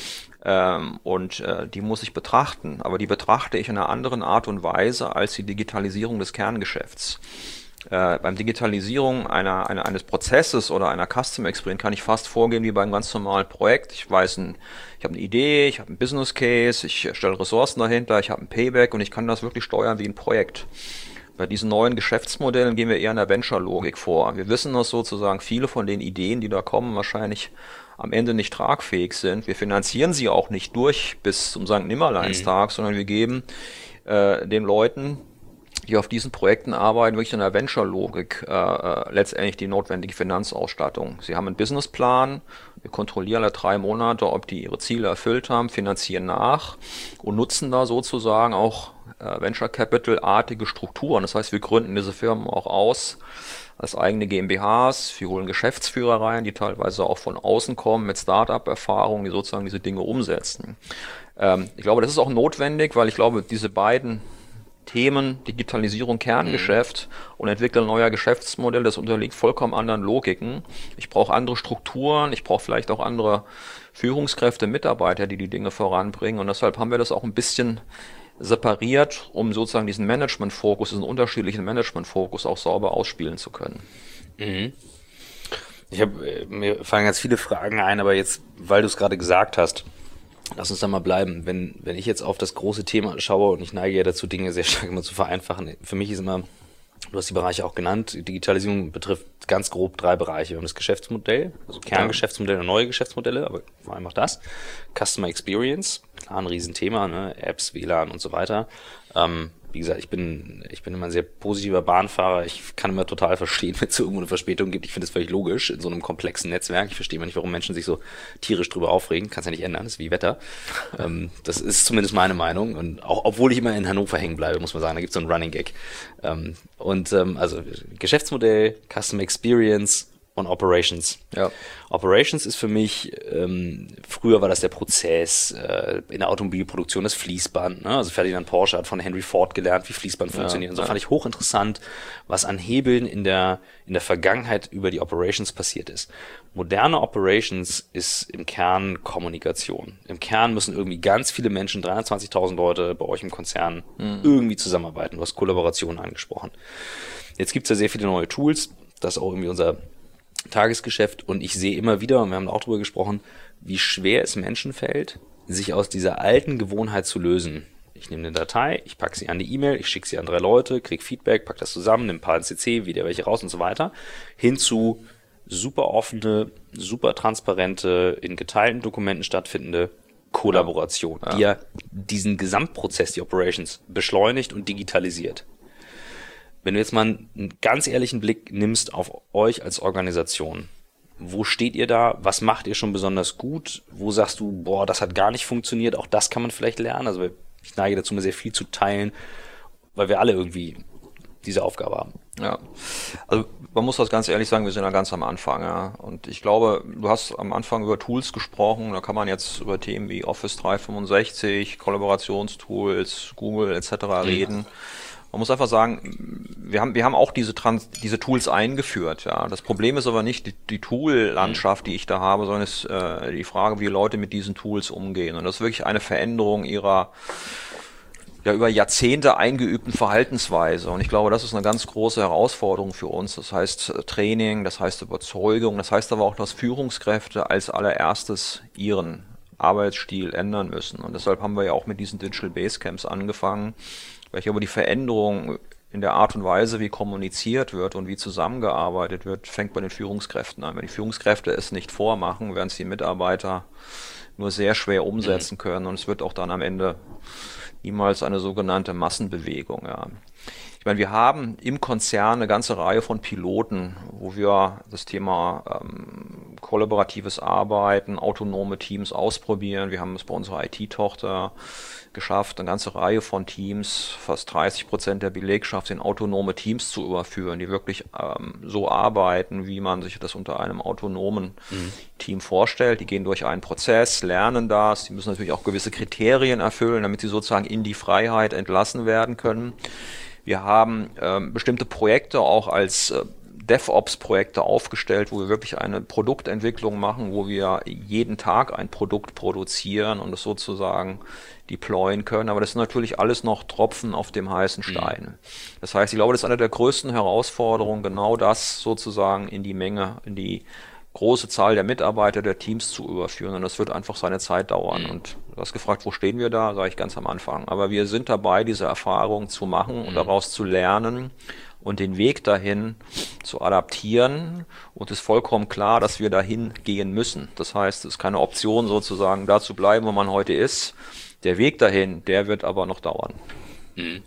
B: Ähm, und äh, die muss ich betrachten, aber die betrachte ich in einer anderen Art und Weise als die Digitalisierung des Kerngeschäfts. Äh, beim Digitalisierung einer, einer, eines Prozesses oder einer Customer Experience kann ich fast vorgehen wie beim ganz normalen Projekt. Ich weiß, ein, ich habe eine Idee, ich habe einen Business Case, ich stelle Ressourcen dahinter, ich habe ein Payback und ich kann das wirklich steuern wie ein Projekt. Bei diesen neuen Geschäftsmodellen gehen wir eher in der Venture-Logik vor. Wir wissen, dass sozusagen viele von den Ideen, die da kommen, wahrscheinlich am Ende nicht tragfähig sind. Wir finanzieren sie auch nicht durch bis zum Sankt Nimmerleinstag, mhm. sondern wir geben äh, den Leuten, die auf diesen Projekten arbeiten, wirklich in der Venture-Logik äh, letztendlich die notwendige Finanzausstattung. Sie haben einen Businessplan, wir kontrollieren alle drei Monate, ob die ihre Ziele erfüllt haben, finanzieren nach und nutzen da sozusagen auch äh, Venture Capital-artige Strukturen. Das heißt, wir gründen diese Firmen auch aus als eigene GmbHs, wir holen Geschäftsführer rein, die teilweise auch von außen kommen mit Start-up-Erfahrung, die sozusagen diese Dinge umsetzen. Ähm, ich glaube, das ist auch notwendig, weil ich glaube, diese beiden Themen, Digitalisierung, Kerngeschäft mhm. und Entwickeln neuer Geschäftsmodelle, das unterliegt vollkommen anderen Logiken. Ich brauche andere Strukturen, ich brauche vielleicht auch andere Führungskräfte, Mitarbeiter, die die Dinge voranbringen und deshalb haben wir das auch ein bisschen separiert, um sozusagen diesen Management-Fokus, diesen unterschiedlichen Management-Fokus auch sauber ausspielen zu können.
A: Mhm. Ich habe, mir fallen ganz viele Fragen ein, aber jetzt, weil du es gerade gesagt hast, lass uns da mal bleiben. Wenn, wenn ich jetzt auf das große Thema schaue und ich neige ja dazu, Dinge sehr stark immer zu vereinfachen. Für mich ist immer, du hast die Bereiche auch genannt, Digitalisierung betrifft ganz grob drei Bereiche. Wir haben das Geschäftsmodell, also Kerngeschäftsmodelle und neue Geschäftsmodelle, aber vor allem auch das. Customer Experience, klar ein Riesenthema, ne? Apps, W L A N und so weiter. Ähm, wie gesagt, ich bin, ich bin immer ein sehr positiver Bahnfahrer. Ich kann immer total verstehen, wenn es irgendwo eine Verspätung gibt. Ich finde das völlig logisch in so einem komplexen Netzwerk. Ich verstehe immer nicht, warum Menschen sich so tierisch drüber aufregen. Kannst ja nicht ändern, das ist wie Wetter. ähm, das ist zumindest meine Meinung. Und auch, obwohl ich immer in Hannover hängen bleibe, muss man sagen, da gibt es so einen Running Gag. Ähm, und ähm, also Geschäftsmodell, Customer Experience und Operations.
B: Ja.
A: Operations ist für mich, ähm, früher war das der Prozess, äh, in der Automobilproduktion das Fließband, ne? Also Ferdinand Porsche hat von Henry Ford gelernt, wie Fließband funktioniert. Ja, und so ja. fand ich hochinteressant, was an Hebeln in der, in der Vergangenheit über die Operations passiert ist. Moderne Operations ist im Kern Kommunikation. Im Kern müssen irgendwie ganz viele Menschen, dreihundertzwanzigtausend Leute bei euch im Konzern, mhm. irgendwie zusammenarbeiten. Du hast Kollaboration angesprochen. Jetzt gibt's ja sehr viele neue Tools, das ist auch irgendwie unser Tagesgeschäft, und ich sehe immer wieder, und wir haben auch darüber gesprochen, wie schwer es Menschen fällt, sich aus dieser alten Gewohnheit zu lösen. Ich nehme eine Datei, ich packe sie an die E-Mail, ich schicke sie an drei Leute, kriege Feedback, packe das zusammen, nehme ein paar in C C, wieder welche raus und so weiter, hin zu super offene, super transparente, in geteilten Dokumenten stattfindende Kollaboration, ja. die ja diesen Gesamtprozess, die Operations, beschleunigt und digitalisiert. Wenn du jetzt mal einen ganz ehrlichen Blick nimmst auf euch als Organisation, wo steht ihr da? Was macht ihr schon besonders gut? Wo sagst du, boah, das hat gar nicht funktioniert? Auch das kann man vielleicht lernen. Also ich neige dazu, mir sehr viel zu teilen, weil wir alle irgendwie diese Aufgabe haben.
B: Ja, also man muss das ganz ehrlich sagen, wir sind ja ganz am Anfang. Ja. Und ich glaube, du hast am Anfang über Tools gesprochen, da kann man jetzt über Themen wie Office dreihundertfünfundsechzig, Kollaborationstools, Google et cetera reden. Mhm. Man muss einfach sagen, wir haben wir haben auch diese Trans, diese Tools eingeführt. Ja, das Problem ist aber nicht die, die Tool-Landschaft, die ich da habe, sondern es ist äh, die Frage, wie Leute mit diesen Tools umgehen. Und das ist wirklich eine Veränderung ihrer ja über Jahrzehnte eingeübten Verhaltensweise. Und ich glaube, das ist eine ganz große Herausforderung für uns. Das heißt Training, das heißt Überzeugung, das heißt aber auch, dass Führungskräfte als allererstes ihren Arbeitsstil ändern müssen. Und deshalb haben wir ja auch mit diesen Digital Basecamps angefangen, weil ich aber die Veränderung in der Art und Weise, wie kommuniziert wird und wie zusammengearbeitet wird, fängt bei den Führungskräften an. Wenn die Führungskräfte es nicht vormachen, werden es die Mitarbeiter nur sehr schwer umsetzen können, und es wird auch dann am Ende niemals eine sogenannte Massenbewegung. Ja. Ich meine, wir haben im Konzern eine ganze Reihe von Piloten, wo wir das Thema ähm, kollaboratives Arbeiten, autonome Teams ausprobieren. Wir haben es bei unserer I T-Tochter geschafft, eine ganze Reihe von Teams, fast dreißig Prozent der Belegschaft in autonome Teams zu überführen, die wirklich ähm, so arbeiten, wie man sich das unter einem autonomen mhm. Team vorstellt. Die gehen durch einen Prozess, lernen das, die müssen natürlich auch gewisse Kriterien erfüllen, damit sie sozusagen in die Freiheit entlassen werden können. Wir haben ähm, bestimmte Projekte auch als äh, DevOps-Projekte aufgestellt, wo wir wirklich eine Produktentwicklung machen, wo wir jeden Tag ein Produkt produzieren und es sozusagen deployen können. Aber das ist natürlich alles noch Tropfen auf dem heißen Stein. Mhm. Das heißt, ich glaube, das ist eine der größten Herausforderungen, genau das sozusagen in die Menge, in die große Zahl der Mitarbeiter, der Teams zu überführen. Und das wird einfach seine Zeit dauern. Mhm. Und du hast gefragt, wo stehen wir da? Sage ich ganz am Anfang. Aber wir sind dabei, diese Erfahrung zu machen und mhm. daraus zu lernen und den Weg dahin zu adaptieren. Und es ist vollkommen klar, dass wir dahin gehen müssen. Das heißt, es ist keine Option sozusagen, da zu bleiben, wo man heute ist. Der Weg dahin, der wird aber noch dauern.
A: Mhm.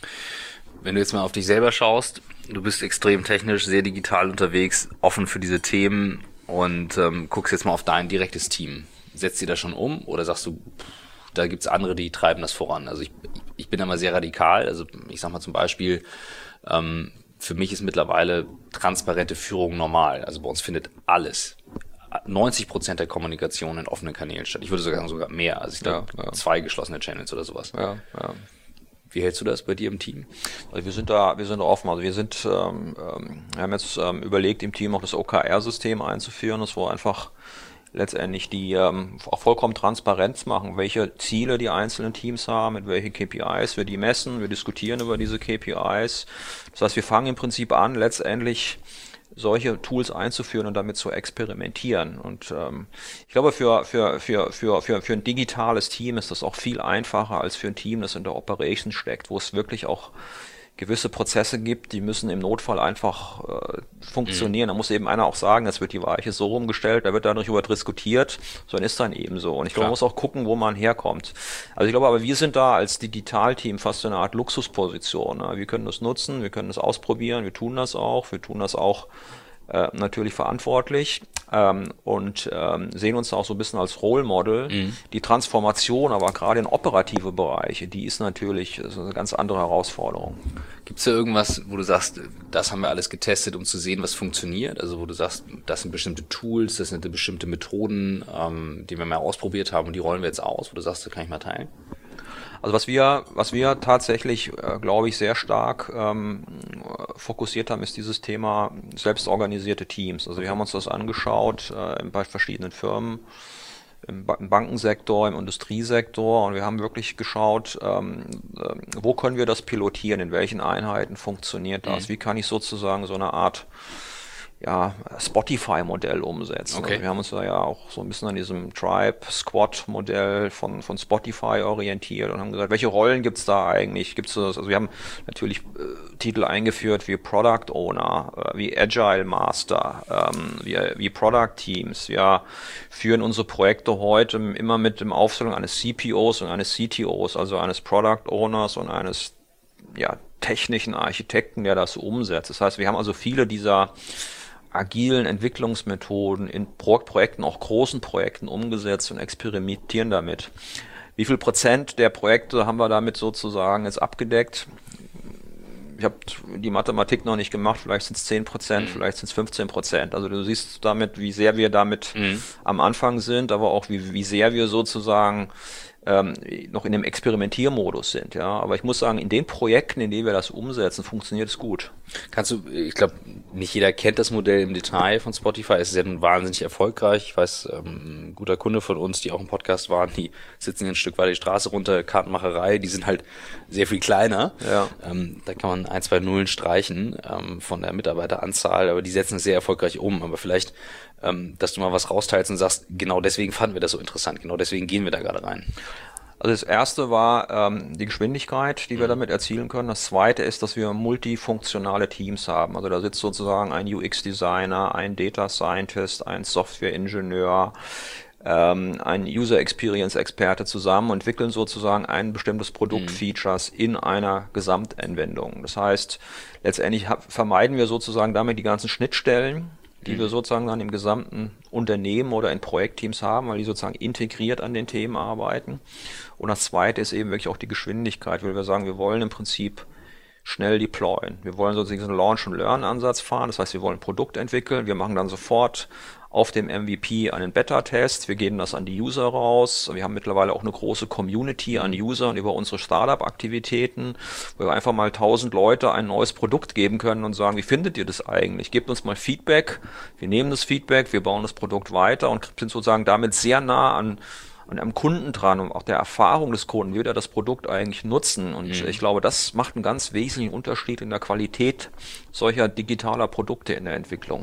A: Wenn du jetzt mal auf dich selber schaust, du bist extrem technisch, sehr digital unterwegs, offen für diese Themen und ähm, guckst jetzt mal auf dein direktes Team. Setzt ihr das schon um oder sagst du, pff, da gibt's andere, die treiben das voran? Also ich, ich bin da mal sehr radikal. Also ich sag mal zum Beispiel, ähm, für mich ist mittlerweile transparente Führung normal. Also bei uns findet alles, neunzig Prozent der Kommunikation in offenen Kanälen statt. Ich würde sogar sagen, sogar mehr. Also ich glaube, ja, ja. zwei geschlossene Channels oder sowas.
B: Ja, ja.
A: Wie hältst du das bei dir im Team?
B: Also wir sind da, wir sind da offen. Also wir sind, ähm, wir haben jetzt ähm, überlegt, im Team auch das O K R-System einzuführen, das wo einfach letztendlich die ähm, auch vollkommen Transparenz machen, welche Ziele die einzelnen Teams haben, mit welchen K P Is wir die messen. Wir diskutieren über diese K P Is. Das heißt, wir fangen im Prinzip an, letztendlich solche Tools einzuführen und damit zu experimentieren. Und ähm, ich glaube, für, für, für, für, für, für ein digitales Team ist das auch viel einfacher als für ein Team, das in der Operation steckt, wo es wirklich auch gewisse Prozesse gibt, die müssen im Notfall einfach äh, funktionieren. Mhm. Da muss eben einer auch sagen, das wird die Weiche so rumgestellt, da wird dann darüber diskutiert, so dann ist dann eben so. Und ich glaube, man muss auch gucken, wo man herkommt. Also ich glaube aber, wir sind da als Digitalteam fast in einer Art Luxusposition. Ne? Wir können das nutzen, wir können das ausprobieren, wir tun das auch, wir tun das auch äh, natürlich verantwortlich. Ähm, und ähm, sehen uns auch so ein bisschen als Role Model. Mhm. Die Transformation, aber gerade in operative Bereiche, die ist natürlich ist eine ganz andere Herausforderung.
A: Gibt es da irgendwas, wo du sagst, das haben wir alles getestet, um zu sehen, was funktioniert? Also wo du sagst, das sind bestimmte Tools, das sind bestimmte Methoden, ähm, die wir mal ausprobiert haben und die rollen wir jetzt aus, wo du sagst, das kann ich mal teilen?
B: Also was wir, was wir tatsächlich, äh, glaube ich, sehr stark ähm, fokussiert haben, ist dieses Thema selbstorganisierte Teams. Also wir haben uns das angeschaut äh, bei verschiedenen Firmen, im, ba- im Bankensektor, im Industriesektor, und wir haben wirklich geschaut, ähm, äh, wo können wir das pilotieren, in welchen Einheiten funktioniert das, mhm. wie kann ich sozusagen so eine Art ja, Spotify-Modell umsetzen.
A: Okay.
B: Also wir haben uns da ja auch so ein bisschen an diesem Tribe-Squad-Modell von, von Spotify orientiert und haben gesagt, welche Rollen gibt's da eigentlich? Gibt's das? Also wir haben natürlich äh, Titel eingeführt wie Product Owner, äh, wie Agile Master, ähm, wie, wie Product Teams. Wir führen unsere Projekte heute immer mit dem Aufstellung eines C P Os und eines C T Os, also eines Product Owners und eines ja, technischen Architekten, der das umsetzt. Das heißt, wir haben also viele dieser agilen Entwicklungsmethoden in Pro- Projekten, auch großen Projekten umgesetzt und experimentieren damit. Wie viel Prozent der Projekte haben wir damit sozusagen jetzt abgedeckt? Ich habe die Mathematik noch nicht gemacht, vielleicht sind es zehn Prozent, mhm. vielleicht sind es fünfzehn Prozent. Also du siehst damit, wie sehr wir damit mhm. am Anfang sind, aber auch wie, wie sehr wir sozusagen ähm, noch in dem Experimentiermodus sind. Ja, aber ich muss sagen, in den Projekten, in denen wir das umsetzen, funktioniert es gut.
A: Kannst du, ich glaube, nicht jeder kennt das Modell im Detail von Spotify. Es ist ja nun wahnsinnig erfolgreich. Ich weiß, ähm, ein guter Kunde von uns, die auch im Podcast waren, die sitzen hier ein Stück weiter die Straße runter, Kartenmacherei, die sind halt sehr viel kleiner.
B: Ja.
A: Ähm, da kann man ein, zwei Nullen streichen ähm, von der Mitarbeiteranzahl, aber die setzen es sehr erfolgreich um. Aber vielleicht, ähm, dass du mal was rausteilst und sagst, genau deswegen fanden wir das so interessant, genau deswegen gehen wir da gerade rein.
B: Also das erste war ähm, die Geschwindigkeit, die wir damit erzielen können. Das zweite ist, dass wir multifunktionale Teams haben. Also da sitzt sozusagen ein U X-Designer, ein Data Scientist, ein Software-Ingenieur, ähm, ein User-Experience-Experte zusammen und entwickeln sozusagen ein bestimmtes Produkt-Features in einer Gesamtanwendung. Das heißt, letztendlich ha- vermeiden wir sozusagen damit die ganzen Schnittstellen, die wir sozusagen dann im gesamten Unternehmen oder in Projektteams haben, weil die sozusagen integriert an den Themen arbeiten. Und das zweite ist eben wirklich auch die Geschwindigkeit, weil wir sagen, wir wollen im Prinzip schnell deployen. Wir wollen sozusagen einen Launch-and-Learn-Ansatz fahren. Das heißt, wir wollen ein Produkt entwickeln. Wir machen dann sofort auf dem M V P einen Beta-Test. Wir geben das an die User raus. Wir haben mittlerweile auch eine große Community an Usern über unsere Startup-Aktivitäten, wo wir einfach mal tausend Leute ein neues Produkt geben können und sagen, wie findet ihr das eigentlich? Gebt uns mal Feedback. Wir nehmen das Feedback, wir bauen das Produkt weiter und sind sozusagen damit sehr nah an und am Kunden dran und auch der Erfahrung des Kunden, wie wird er das Produkt eigentlich nutzen. Und mhm. ich glaube, das macht einen ganz wesentlichen Unterschied in der Qualität solcher digitaler Produkte in der Entwicklung.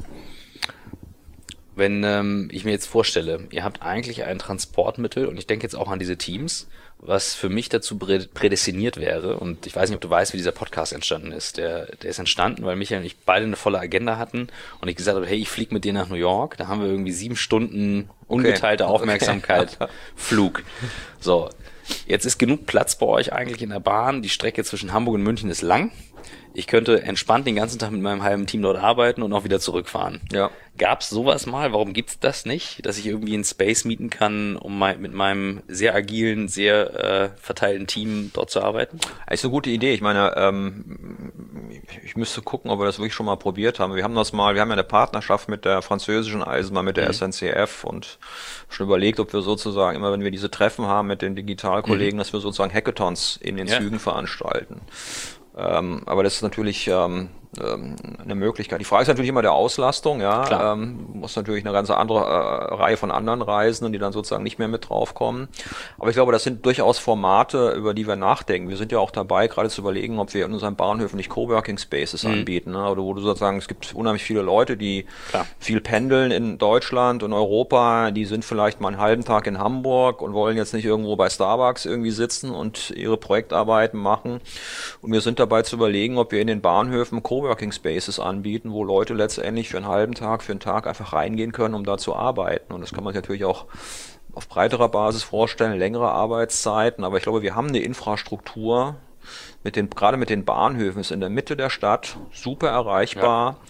A: Wenn ähm, ich mir jetzt vorstelle, ihr habt eigentlich ein Transportmittel, und ich denke jetzt auch an diese Teams, was für mich dazu prädestiniert wäre, und ich weiß nicht, ob du weißt, wie dieser Podcast entstanden ist. Der, der ist entstanden, weil Michael und ich beide eine volle Agenda hatten und ich gesagt habe, hey, ich fliege mit dir nach New York, da haben wir irgendwie sieben Stunden ungeteilte okay. Aufmerksamkeit, okay. Flug. So, jetzt ist genug Platz bei euch eigentlich in der Bahn, die Strecke zwischen Hamburg und München ist lang. Ich könnte entspannt den ganzen Tag mit meinem halben Team dort arbeiten und auch wieder zurückfahren.
B: Ja.
A: Gab's sowas mal? Warum gibt's das nicht? Dass ich irgendwie einen Space mieten kann, um mein, mit meinem sehr agilen, sehr äh, verteilten Team dort zu arbeiten?
B: Das ist eine gute Idee. Ich meine, ähm, ich müsste gucken, ob wir das wirklich schon mal probiert haben. Wir haben das mal, wir haben ja eine Partnerschaft mit der französischen Eisenbahn, mit der mhm. S N C F und schon überlegt, ob wir sozusagen, immer wenn wir diese Treffen haben mit den Digitalkollegen, mhm. dass wir sozusagen Hackathons in den ja. Zügen veranstalten. Ähm, aber das ist natürlich ähm, ähm, eine Möglichkeit. Die Frage ist natürlich immer der Auslastung. Ja, ähm, muss natürlich eine ganz andere äh, Reihe von anderen Reisenden, die dann sozusagen nicht mehr mit draufkommen. Aber ich glaube, das sind durchaus Formate, über die wir nachdenken. Wir sind ja auch dabei, gerade zu überlegen, ob wir in unseren Bahnhöfen nicht Coworking Spaces mhm. anbieten. Ne? Oder wo du sozusagen, es gibt unheimlich viele Leute, die Klar. viel pendeln in Deutschland und Europa. Die sind vielleicht mal einen halben Tag in Hamburg und wollen jetzt nicht irgendwo bei Starbucks irgendwie sitzen und ihre Projektarbeiten machen. Und wir sind dabei zu überlegen, ob wir in den Bahnhöfen Coworking Spaces anbieten, wo Leute letztendlich für einen halben Tag, für einen Tag einfach reingehen können, um da zu arbeiten. Und das kann man sich natürlich auch auf breiterer Basis vorstellen, längere Arbeitszeiten. Aber ich glaube, wir haben eine Infrastruktur, mit den, gerade mit den Bahnhöfen, ist in der Mitte der Stadt super erreichbar.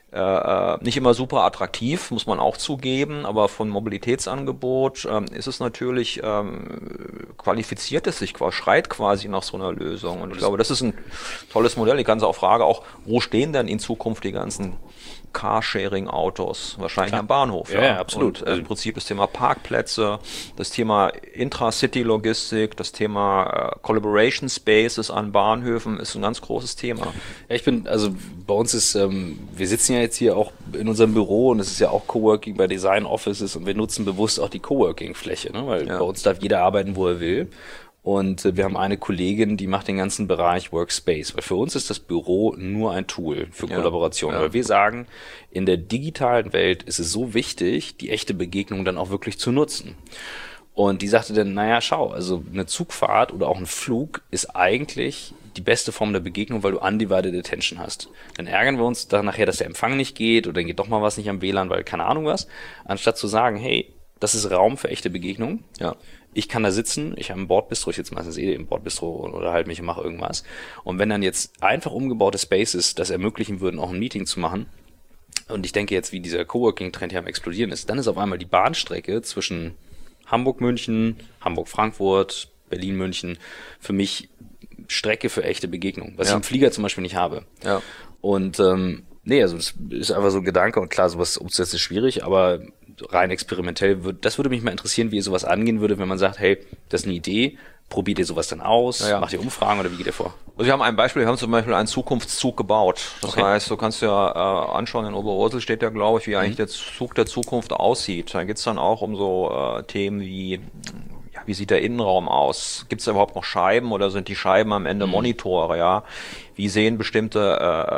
B: Äh, nicht immer super attraktiv, muss man auch zugeben, aber von Mobilitätsangebot ähm, ist es natürlich, ähm, qualifiziert es sich, schreit quasi nach so einer Lösung. Und ich glaube, das ist ein tolles Modell. Die ganze auch Frage auch, wo stehen denn in Zukunft die ganzen Carsharing-Autos? Wahrscheinlich Klar. am Bahnhof.
A: Ja, ja absolut.
B: Und, äh, im Prinzip das Thema Parkplätze, das Thema Intra-City-Logistik, das Thema äh, Collaboration Spaces an Bahnhöfen ist ein ganz großes Thema.
A: Ja, ich bin, also bei uns ist, ähm, wir sitzen ja jetzt hier auch in unserem Büro und es ist ja auch Coworking bei Design Offices und wir nutzen bewusst auch die Coworking-Fläche, ne? Weil ja. bei uns darf jeder arbeiten, wo er will. Und äh, wir haben eine Kollegin, die macht den ganzen Bereich Workspace, weil für uns ist das Büro nur ein Tool für ja, Kollaboration. Ja. Weil wir sagen, in der digitalen Welt ist es so wichtig, die echte Begegnung dann auch wirklich zu nutzen. Und die sagte dann, naja, schau, also eine Zugfahrt oder auch ein Flug ist eigentlich die beste Form der Begegnung, weil du undivided attention hast. Dann ärgern wir uns dann nachher, dass der Empfang nicht geht oder dann geht doch mal was nicht am W L A N, weil keine Ahnung was. Anstatt zu sagen, hey, das ist Raum für echte Begegnung. Ja. Ich kann da sitzen, ich habe ein Bordbistro, ich sitze meistens eh im Bordbistro oder halt mich und mache irgendwas. Und wenn dann jetzt einfach umgebaute Spaces das ermöglichen würden, auch ein Meeting zu machen, und ich denke jetzt, wie dieser Coworking-Trend hier am explodieren ist, dann ist auf einmal die Bahnstrecke zwischen Hamburg-München, Hamburg-Frankfurt, Berlin-München für mich Strecke für echte Begegnung, was ja. ich im Flieger zum Beispiel nicht habe. Ja. Und ähm, nee, also das ist einfach so ein Gedanke und klar, sowas umzusetzen ist schwierig, aber rein experimentell, würd, das würde mich mal interessieren, wie ihr sowas angehen würde, wenn man sagt, hey, das ist eine Idee, probiert ihr sowas dann aus, ja, ja. macht ihr Umfragen oder wie geht ihr vor?
B: Also wir haben ein Beispiel, wir haben zum Beispiel einen Zukunftszug gebaut. Das okay. heißt, du kannst ja äh, anschauen, in Oberursel steht ja, glaube ich, wie eigentlich mhm. der Zug der Zukunft aussieht. Da geht's dann auch um so äh, Themen wie, ja, wie sieht der Innenraum aus? Gibt's da überhaupt noch Scheiben oder sind die Scheiben am Ende mhm. Monitore? Ja, wie sehen bestimmte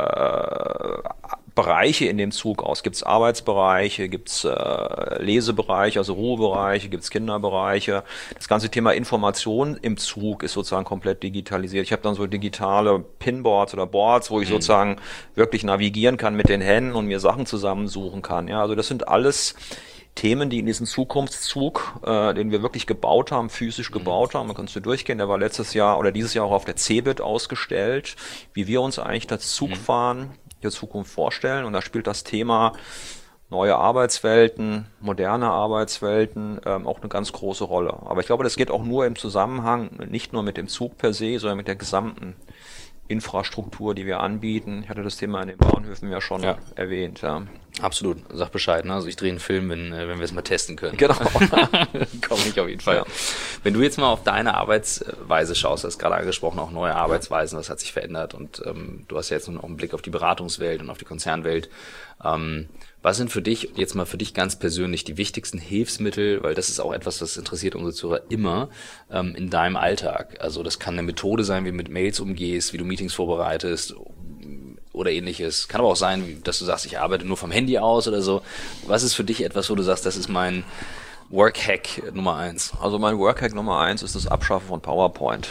B: äh, Bereiche in dem Zug aus? Gibt es Arbeitsbereiche, gibt es äh, Lesebereiche, also Ruhebereiche, gibt es Kinderbereiche? Das ganze Thema Information im Zug ist sozusagen komplett digitalisiert. Ich habe dann so digitale Pinboards oder Boards, wo ich mhm. sozusagen wirklich navigieren kann mit den Händen und mir Sachen zusammensuchen kann. Ja, also das sind alles Themen, die in diesem Zukunftszug, äh, den wir wirklich gebaut haben, physisch gebaut haben, da kannst du durchgehen, der war letztes Jahr oder dieses Jahr auch auf der CeBIT ausgestellt, wie wir uns eigentlich das Zugfahren mhm. der Zukunft vorstellen. Und da spielt das Thema neue Arbeitswelten, moderne Arbeitswelten ähm, auch eine ganz große Rolle. Aber ich glaube, das geht auch nur im Zusammenhang, nicht nur mit dem Zug per se, sondern mit der gesamten Infrastruktur, die wir anbieten. Ich hatte das Thema in den Bahnhöfen ja schon ja. erwähnt. Ja.
A: Absolut, sag Bescheid. Ne? Also ich drehe einen Film, wenn, wenn wir es mal testen können.
B: Genau.
A: Komme ich auf jeden Fall. Ja. Wenn du jetzt mal auf deine Arbeitsweise schaust, du hast gerade angesprochen, auch neue Arbeitsweisen, das hat sich verändert und ähm, du hast ja jetzt noch einen Blick auf die Beratungswelt und auf die Konzernwelt. Ähm, was sind für dich, jetzt mal für dich ganz persönlich, die wichtigsten Hilfsmittel, weil das ist auch etwas, das interessiert unsere Zuhörer immer, ähm, in deinem Alltag? Also das kann eine Methode sein, wie du mit Mails umgehst, wie du Meetings vorbereitest oder ähnliches. Kann aber auch sein, dass du sagst, ich arbeite nur vom Handy aus oder so. Was ist für dich etwas, wo du sagst, das ist mein Workhack Nummer eins?
B: Also mein Workhack Nummer eins ist das Abschaffen von PowerPoint.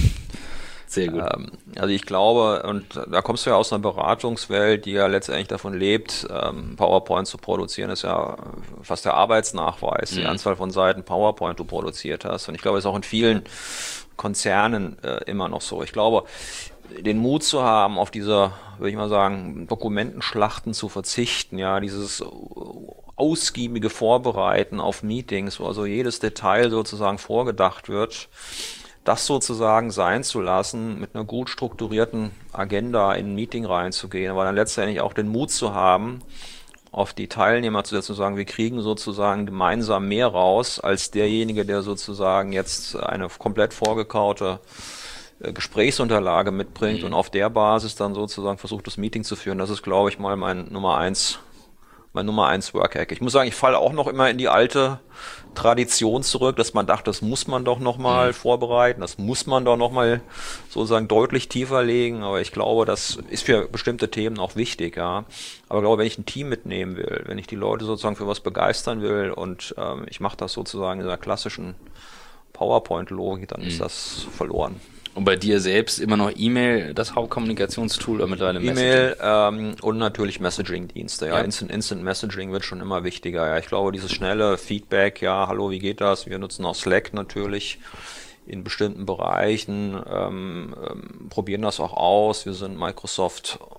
A: Sehr gut.
B: Ähm, also ich glaube, und da kommst du ja aus einer Beratungswelt, die ja letztendlich davon lebt, ähm, PowerPoint zu produzieren, ist ja fast der Arbeitsnachweis, mhm. die Anzahl von Seiten PowerPoint du produziert hast. Und ich glaube, das ist auch in vielen Konzernen äh, immer noch so. Ich glaube, den Mut zu haben, auf diese, würde ich mal sagen, Dokumentenschlachten zu verzichten, ja, dieses ausgiebige Vorbereiten auf Meetings, wo also jedes Detail sozusagen vorgedacht wird, das sozusagen sein zu lassen, mit einer gut strukturierten Agenda in ein Meeting reinzugehen, aber dann letztendlich auch den Mut zu haben, auf die Teilnehmer zu setzen, zu sagen, wir kriegen sozusagen gemeinsam mehr raus, als derjenige, der sozusagen jetzt eine komplett vorgekaute Gesprächsunterlage mitbringt mhm. und auf der Basis dann sozusagen versucht, das Meeting zu führen. Das ist, glaube ich, mal mein Nummer eins, mein Nummer eins Workhack. Ich muss sagen, ich falle auch noch immer in die alte Tradition zurück, dass man dachte, das muss man doch nochmal mhm. vorbereiten, das muss man doch nochmal sozusagen deutlich tiefer legen, aber ich glaube, das ist für bestimmte Themen auch wichtig, ja. Aber ich glaube, wenn ich ein Team mitnehmen will, wenn ich die Leute sozusagen für was begeistern will und ähm, ich mache das sozusagen in der klassischen PowerPoint-Logik, dann mhm. ist das verloren.
A: Und bei dir selbst immer noch E-Mail, das Hauptkommunikationstool oder mittlerweile
B: Messaging? E-Mail ähm, und natürlich Messaging-Dienste. Ja, ja. Instant, Instant Messaging wird schon immer wichtiger. Ja, ich glaube, dieses schnelle Feedback, ja, hallo, wie geht das? Wir nutzen auch Slack natürlich in bestimmten Bereichen, ähm, ähm, probieren das auch aus. Wir sind Microsoft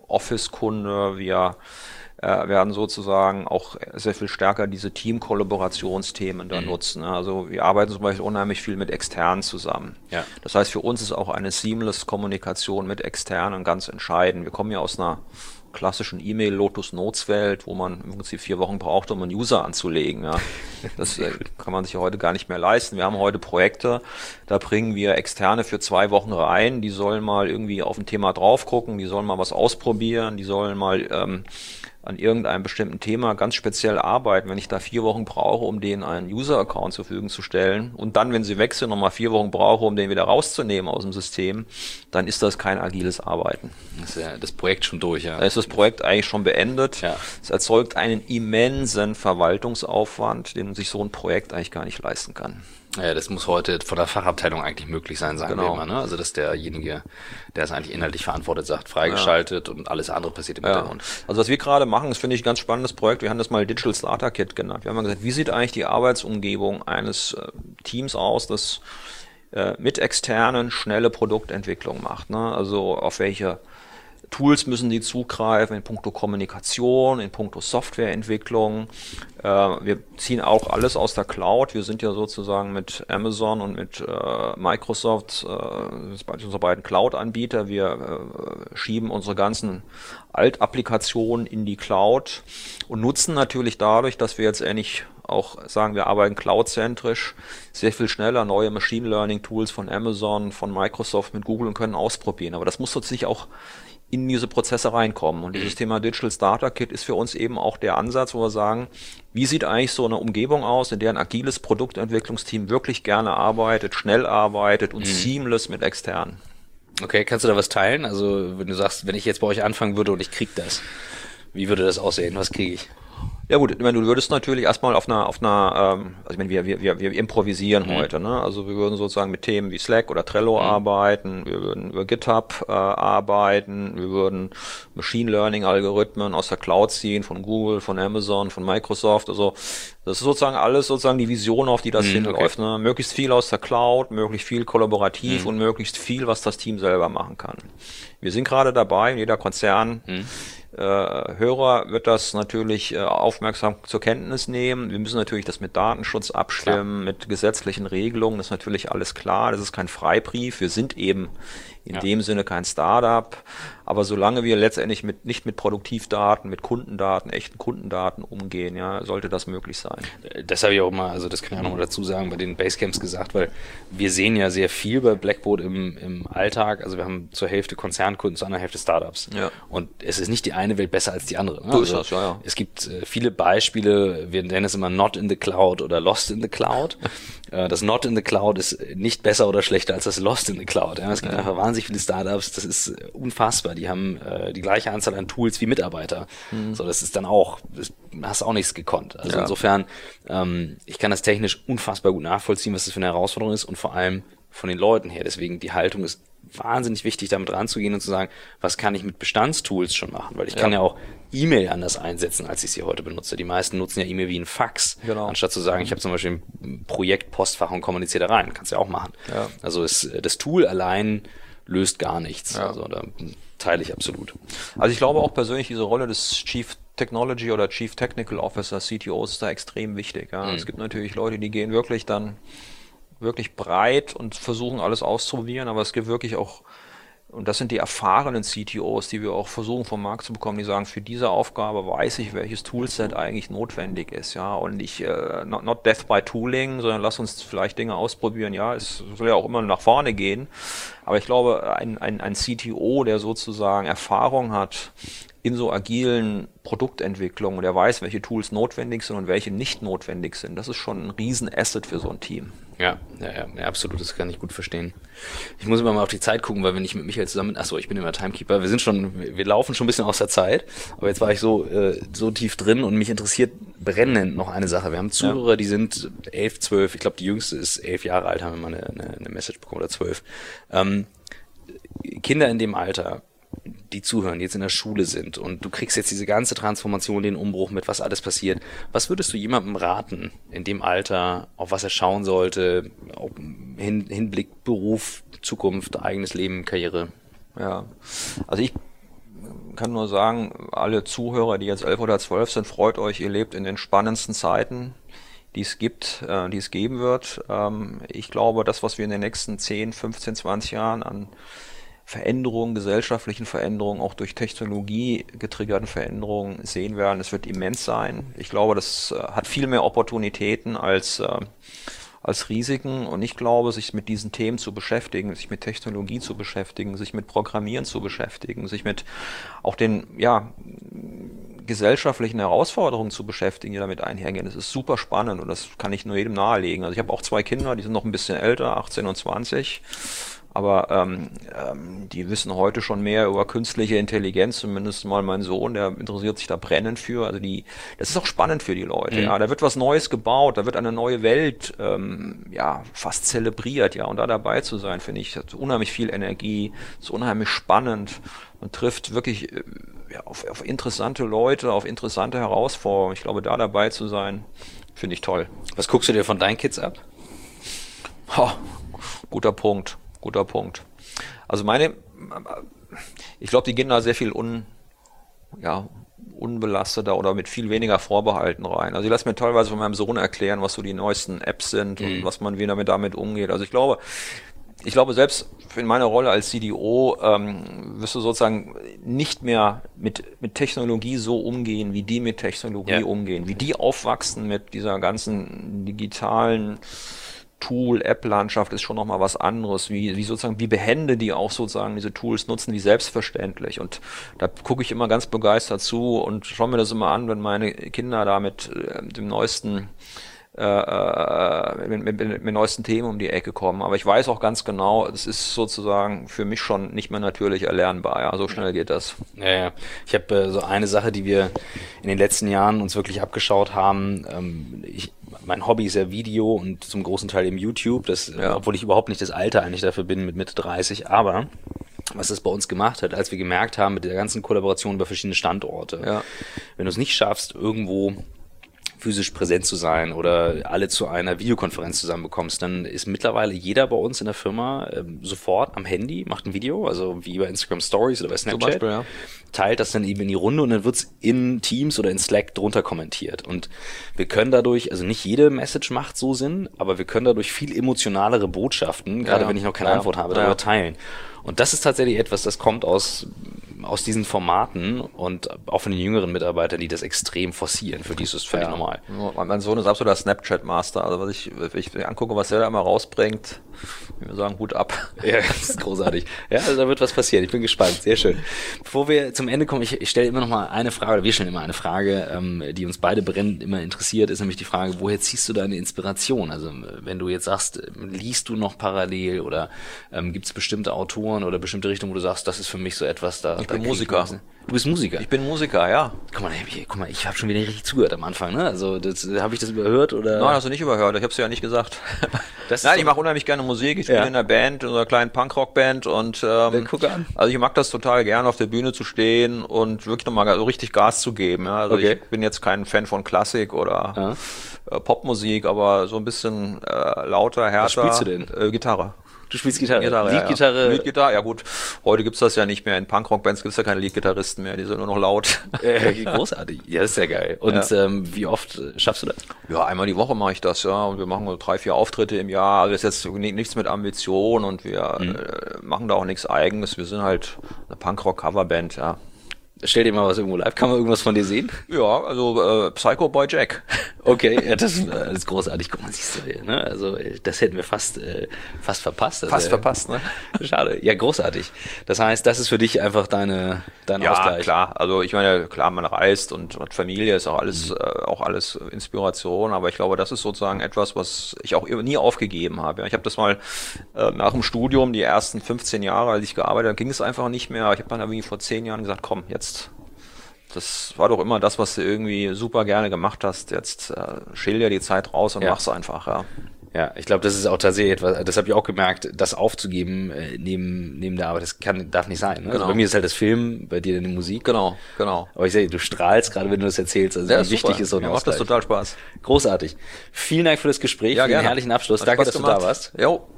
B: Office-Kunde, wir äh, werden sozusagen auch sehr viel stärker diese Team-Kollaborationsthemen da mhm. nutzen. Also wir arbeiten zum Beispiel unheimlich viel mit Externen zusammen.
A: Ja.
B: Das heißt, für uns ist auch eine seamless Kommunikation mit Externen ganz entscheidend. Wir kommen ja aus einer klassischen E-Mail-Lotus-Notes-Welt, wo man im Prinzip vier Wochen braucht, um einen User anzulegen. Ja. Das äh, kann man sich ja heute gar nicht mehr leisten. Wir haben heute Projekte, da bringen wir Externe für zwei Wochen rein, die sollen mal irgendwie auf ein Thema drauf gucken, die sollen mal was ausprobieren, die sollen mal ähm, an irgendeinem bestimmten Thema ganz speziell arbeiten. Wenn ich da vier Wochen brauche, um denen einen User-Account zur Verfügung zu stellen und dann, wenn sie weg sind, nochmal vier Wochen brauche, um den wieder rauszunehmen aus dem System, dann ist das kein agiles Arbeiten.
A: Das ist ja das Projekt schon durch, ja.
B: Da ist das Projekt eigentlich schon beendet.
A: Ja.
B: Es erzeugt einen immensen Verwaltungsaufwand, den sich so ein Projekt eigentlich gar nicht leisten kann.
A: Ja, das muss heute von der Fachabteilung eigentlich möglich sein, sagen
B: genau.
A: wir immer, ne? Also, dass derjenige, der es eigentlich inhaltlich verantwortet, sagt, freigeschaltet ja. und alles andere passiert im
B: ja.
A: Hintergrund.
B: Also, was wir gerade machen, das finde ich ein ganz spannendes Projekt. Wir haben das mal Digital Starter Kit genannt. Wir haben mal gesagt, wie sieht eigentlich die Arbeitsumgebung eines äh, Teams aus, das äh, mit Externen schnelle Produktentwicklung macht, ne? Also, auf welche Tools müssen die zugreifen in puncto Kommunikation, in puncto Softwareentwicklung. Äh, wir ziehen auch alles aus der Cloud. Wir sind ja sozusagen mit Amazon und mit äh, Microsoft, äh, das sind unsere beiden Cloud-Anbieter. Wir äh, schieben unsere ganzen Altapplikationen in die Cloud und nutzen natürlich dadurch, dass wir jetzt ähnlich auch sagen, wir arbeiten cloud-zentrisch, sehr viel schneller neue Machine Learning Tools von Amazon, von Microsoft mit Google und können ausprobieren. Aber das muss natürlich auch in diese Prozesse reinkommen. Und dieses Thema Digital Starter Kit ist für uns eben auch der Ansatz, wo wir sagen, wie sieht eigentlich so eine Umgebung aus, in der ein agiles Produktentwicklungsteam wirklich gerne arbeitet, schnell arbeitet und mhm. seamless mit externen.
A: Okay, kannst du da was teilen? Also wenn du sagst, wenn ich jetzt bei euch anfangen würde und ich krieg das, wie würde das aussehen? Was kriege ich?
B: Ja gut, ich meine, du würdest natürlich erstmal auf einer, auf einer, ähm, also ich meine, wir, wir, wir improvisieren mhm. heute, ne? Also wir würden sozusagen mit Themen wie Slack oder Trello mhm. arbeiten, wir würden über GitHub äh, arbeiten, wir würden Machine Learning Algorithmen aus der Cloud ziehen, von Google, von Amazon, von Microsoft, also das ist sozusagen alles sozusagen die Vision, auf die das mhm, hinläuft, okay. ne? Möglichst viel aus der Cloud, möglichst viel kollaborativ mhm. und möglichst viel, was das Team selber machen kann. Wir sind gerade dabei, jeder Konzern mhm. Äh, Hörer wird das natürlich äh, aufmerksam zur Kenntnis nehmen. Wir müssen natürlich das mit Datenschutz abstimmen, klar. mit gesetzlichen Regelungen. Das ist natürlich alles klar. Das ist kein Freibrief. Wir sind eben in ja. dem Sinne kein Startup. Aber solange wir letztendlich mit, nicht mit Produktivdaten, mit Kundendaten, echten Kundendaten umgehen, ja, sollte das möglich sein.
A: Das habe ich auch mal, also das kann ich auch noch mal dazu sagen, bei den Basecamps gesagt, weil wir sehen ja sehr viel bei Blackboard im, im Alltag. Also wir haben zur Hälfte Konzernkunden, zur anderen Hälfte Startups. Ja. Und es ist nicht die eine Welt besser als die andere. Ne?
B: So
A: also
B: ist das, ja, ja.
A: Es gibt äh, viele Beispiele, wir nennen es immer not in the cloud oder lost in the cloud. äh, das not in the cloud ist nicht besser oder schlechter als das lost in the cloud. Ja? Es gibt ja. einfach wahnsinnig viele Startups, das ist unfassbar. Die haben äh, die gleiche Anzahl an Tools wie Mitarbeiter. Mhm. So, das ist dann auch, das hast auch nichts gekonnt. Also ja. insofern, ähm, ich kann das technisch unfassbar gut nachvollziehen, was das für eine Herausforderung ist und vor allem von den Leuten her. Deswegen die Haltung ist wahnsinnig wichtig, damit ranzugehen und zu sagen, was kann ich mit Bestandstools schon machen? Weil ich ja. kann ja auch E-Mail anders einsetzen, als ich sie heute benutze. Die meisten nutzen ja E-Mail wie ein Fax, genau. anstatt zu sagen, ich habe zum Beispiel ein Projektpostfach und kommuniziere da rein. Kannst du ja auch machen. Ja. Also es, das Tool allein löst gar nichts. Ja. Also da teile ich absolut.
B: Also ich glaube auch persönlich, diese Rolle des Chief Technology oder Chief Technical Officer, C T Os, ist da extrem wichtig. Ja. Mhm. Es gibt natürlich Leute, die gehen wirklich dann wirklich breit und versuchen alles auszuprobieren, aber es gibt wirklich auch, und das sind die erfahrenen C T Os, die wir auch versuchen vom Markt zu bekommen, die sagen, für diese Aufgabe weiß ich, welches Toolset eigentlich notwendig ist, ja, und ich, äh, not, not death by tooling, sondern lass uns vielleicht Dinge ausprobieren, ja, es soll ja auch immer nach vorne gehen, aber ich glaube, ein, ein, ein C T O, der sozusagen Erfahrung hat in so agilen Produktentwicklungen und der weiß, welche Tools notwendig sind und welche nicht notwendig sind, das ist schon ein Riesen-Asset für so ein Team.
A: Ja, ja, ja, ja, absolut, das kann ich gut verstehen. Ich muss immer mal auf die Zeit gucken, weil wenn ich mit Michael zusammen, achso, ich bin immer Timekeeper, wir sind schon, wir laufen schon ein bisschen aus der Zeit, aber jetzt war ich so äh, so tief drin und mich interessiert brennend noch eine Sache. Wir haben Zuhörer, ja. die sind elf, zwölf, ich glaube die jüngste ist elf Jahre alt, haben wir mal eine, eine, eine Message bekommen, oder zwölf. Ähm, Kinder in dem Alter, die zuhören, die jetzt in der Schule sind und du kriegst jetzt diese ganze Transformation, den Umbruch mit, was alles passiert. Was würdest du jemandem raten in dem Alter, auf was er schauen sollte, auf Hin, Hinblick, Beruf, Zukunft, eigenes Leben, Karriere?
B: Ja, also ich kann nur sagen, alle Zuhörer, die jetzt elf oder zwölf sind, freut euch, ihr lebt in den spannendsten Zeiten, die es gibt, äh, die es geben wird. Ähm, ich glaube, das, was wir in den nächsten zehn, fünfzehn, zwanzig Jahren an Veränderungen, gesellschaftlichen Veränderungen, auch durch Technologie getriggerten Veränderungen sehen werden, es wird immens sein. Ich glaube, das äh, hat viel mehr Opportunitäten als äh, als Risiken, und ich glaube, sich mit diesen Themen zu beschäftigen, sich mit Technologie zu beschäftigen, sich mit Programmieren zu beschäftigen, sich mit auch den ja gesellschaftlichen Herausforderungen zu beschäftigen, die damit einhergehen. Das ist super spannend, und das kann ich nur jedem nahelegen. Also ich habe auch zwei Kinder, die sind noch ein bisschen älter, achtzehn und zwanzig. Aber ähm, ähm, die wissen heute schon mehr über künstliche Intelligenz, zumindest mal mein Sohn, der interessiert sich da brennend für. Also die, das ist auch spannend für die Leute. Mhm. Ja, da wird was Neues gebaut, da wird eine neue Welt ähm, ja fast zelebriert, ja. Und da dabei zu sein, finde ich, hat unheimlich viel Energie, ist unheimlich spannend. Man trifft wirklich äh, ja, auf, auf interessante Leute, auf interessante Herausforderungen. Ich glaube, da dabei zu sein, finde ich toll.
A: Was guckst du dir von deinen Kids ab?
B: Ha, guter Punkt. Guter Punkt. Also meine, ich glaube, die gehen da sehr viel un, ja, unbelasteter oder mit viel weniger Vorbehalten rein. Also ich lasse mir teilweise von meinem Sohn erklären, was so die neuesten Apps sind, mhm. und was man wie damit damit umgeht. Also ich glaube, ich glaube selbst in meiner Rolle als C D O ähm, wirst du sozusagen nicht mehr mit mit Technologie so umgehen, wie die mit Technologie ja. umgehen, wie die aufwachsen mit dieser ganzen digitalen Tool, App-Landschaft ist schon nochmal was anderes, wie, wie sozusagen, wie behende die auch sozusagen diese Tools nutzen, wie selbstverständlich. Und da gucke ich immer ganz begeistert zu und schaue mir das immer an, wenn meine Kinder da mit äh, dem neuesten äh, mit, mit, mit, mit neuesten Themen um die Ecke kommen. Aber ich weiß auch ganz genau, es ist sozusagen für mich schon nicht mehr natürlich erlernbar. Ja, so schnell geht das.
A: Ja, ja. Ich habe äh, so eine Sache, die wir in den letzten Jahren uns wirklich abgeschaut haben. Ähm, ich Mein Hobby ist ja Video und zum großen Teil eben YouTube, das, ja. obwohl ich überhaupt nicht das Alter eigentlich dafür bin mit Mitte dreißig, aber was das bei uns gemacht hat, als wir gemerkt haben mit der ganzen Kollaboration über verschiedene Standorte, ja. wenn du es nicht schaffst, irgendwo physisch präsent zu sein oder alle zu einer Videokonferenz zusammenbekommst, dann ist mittlerweile jeder bei uns in der Firma ähm, sofort am Handy, macht ein Video, also wie bei Instagram Stories oder bei Snapchat, Zum Beispiel, ja. teilt das dann eben in die Runde und dann wird's in Teams oder in Slack drunter kommentiert. Und wir können dadurch, also nicht jede Message macht so Sinn, aber wir können dadurch viel emotionalere Botschaften, gerade ja, wenn ich noch keine ja, Antwort habe, ja. darüber teilen. Und das ist tatsächlich etwas, das kommt aus aus diesen Formaten und auch von den jüngeren Mitarbeitern, die das extrem forcieren. Für die ist es völlig ja. normal.
B: Mein Sohn ist absoluter Snapchat-Master. Also was ich, wenn ich angucke, was der da immer rausbringt, wir sagen Hut ab.
A: Ja, das ist großartig. Ja, also da wird was passieren. Ich bin gespannt. Sehr schön. Bevor wir zum Ende kommen, ich, ich stelle immer noch mal eine Frage, oder wir stellen immer eine Frage, ähm, die uns beide brennend immer interessiert, ist nämlich die Frage, woher ziehst du deine Inspiration? Also wenn du jetzt sagst, liest du noch parallel oder ähm, gibt es bestimmte Autoren oder bestimmte Richtungen, wo du sagst, das ist für mich so etwas, da
B: Ich bin Musiker.
A: Du bist Musiker?
B: Ich bin Musiker, ja.
A: Guck mal, guck mal, ich habe schon wieder richtig zugehört am Anfang, ne? Also habe ich das überhört oder?
B: Nein, hast du nicht überhört. Ich habe es ja nicht gesagt.
A: Das
B: Nein, ich mache unheimlich gerne Musik. Ich spiele ja. in einer Band, in einer kleinen Punkrock-Band und ähm,
A: guck an.
B: Also ich mag das total gerne, auf der Bühne zu stehen und wirklich nochmal so richtig Gas zu geben. Ja? Also okay. ich bin jetzt kein Fan von Klassik oder ja. äh, Popmusik, aber so ein bisschen äh, lauter, härter.
A: Was spielst du denn?
B: Äh, Gitarre.
A: Du spielst Gitarre?
B: Gitarre
A: Leadgitarre?
B: Ja. Leadgitarre, ja gut. Heute gibt's das ja nicht mehr. In Punkrock-Bands gibt's ja keine Leadgitarristen mehr. Die sind nur noch laut.
A: Äh, großartig. Ja, das ist ja geil. Und ja. ähm, wie oft schaffst du das?
B: Ja, einmal die Woche mache ich das, ja. Und wir machen so drei, vier Auftritte im Jahr. Also das ist jetzt nichts mit Ambition und wir mhm. äh, machen da auch nichts Eigenes. Wir sind halt eine Punkrock-Coverband, ja.
A: Stell dir mal was irgendwo live. Kann man irgendwas von dir sehen?
B: Ja, also äh, Psycho Boy Jack.
A: Okay, ja, das, das ist großartig. Guck mal, siehst du, ne? Also das hätten wir fast äh, fast verpasst. Also,
B: fast verpasst, ne?
A: Schade. Ja, großartig. Das heißt, das ist für dich einfach deine dein
B: ja,
A: Ausgleich.
B: Ja, klar. Also ich meine, klar, man reist und, und Familie ist auch alles mhm. äh, auch alles Inspiration. Aber ich glaube, das ist sozusagen etwas, was ich auch nie aufgegeben habe. Ich habe das mal äh, nach dem Studium, die ersten fünfzehn Jahre, als ich gearbeitet habe, ging es einfach nicht mehr. Ich habe dann irgendwie vor zehn Jahren gesagt, komm, jetzt das war doch immer das, was du irgendwie super gerne gemacht hast. Jetzt äh, schilder die Zeit raus und ja. mach's einfach, ja.
A: Ja, ich glaube, das ist auch tatsächlich etwas, das habe ich auch gemerkt, das aufzugeben äh, neben neben der Arbeit, das kann darf nicht sein. Ne? Genau. Also bei mir ist halt das Film, bei dir die Musik.
B: Genau, genau.
A: Aber ich sehe, du strahlst gerade, wenn du das erzählst. Also ja, wichtig super. Ist so ein
B: Mir macht das total Spaß.
A: Großartig. Vielen Dank für das Gespräch,
B: ja,
A: für den herrlichen Abschluss.
B: Hat
A: Danke,
B: Spaß
A: dass
B: gemacht.
A: du da warst.
B: Jo.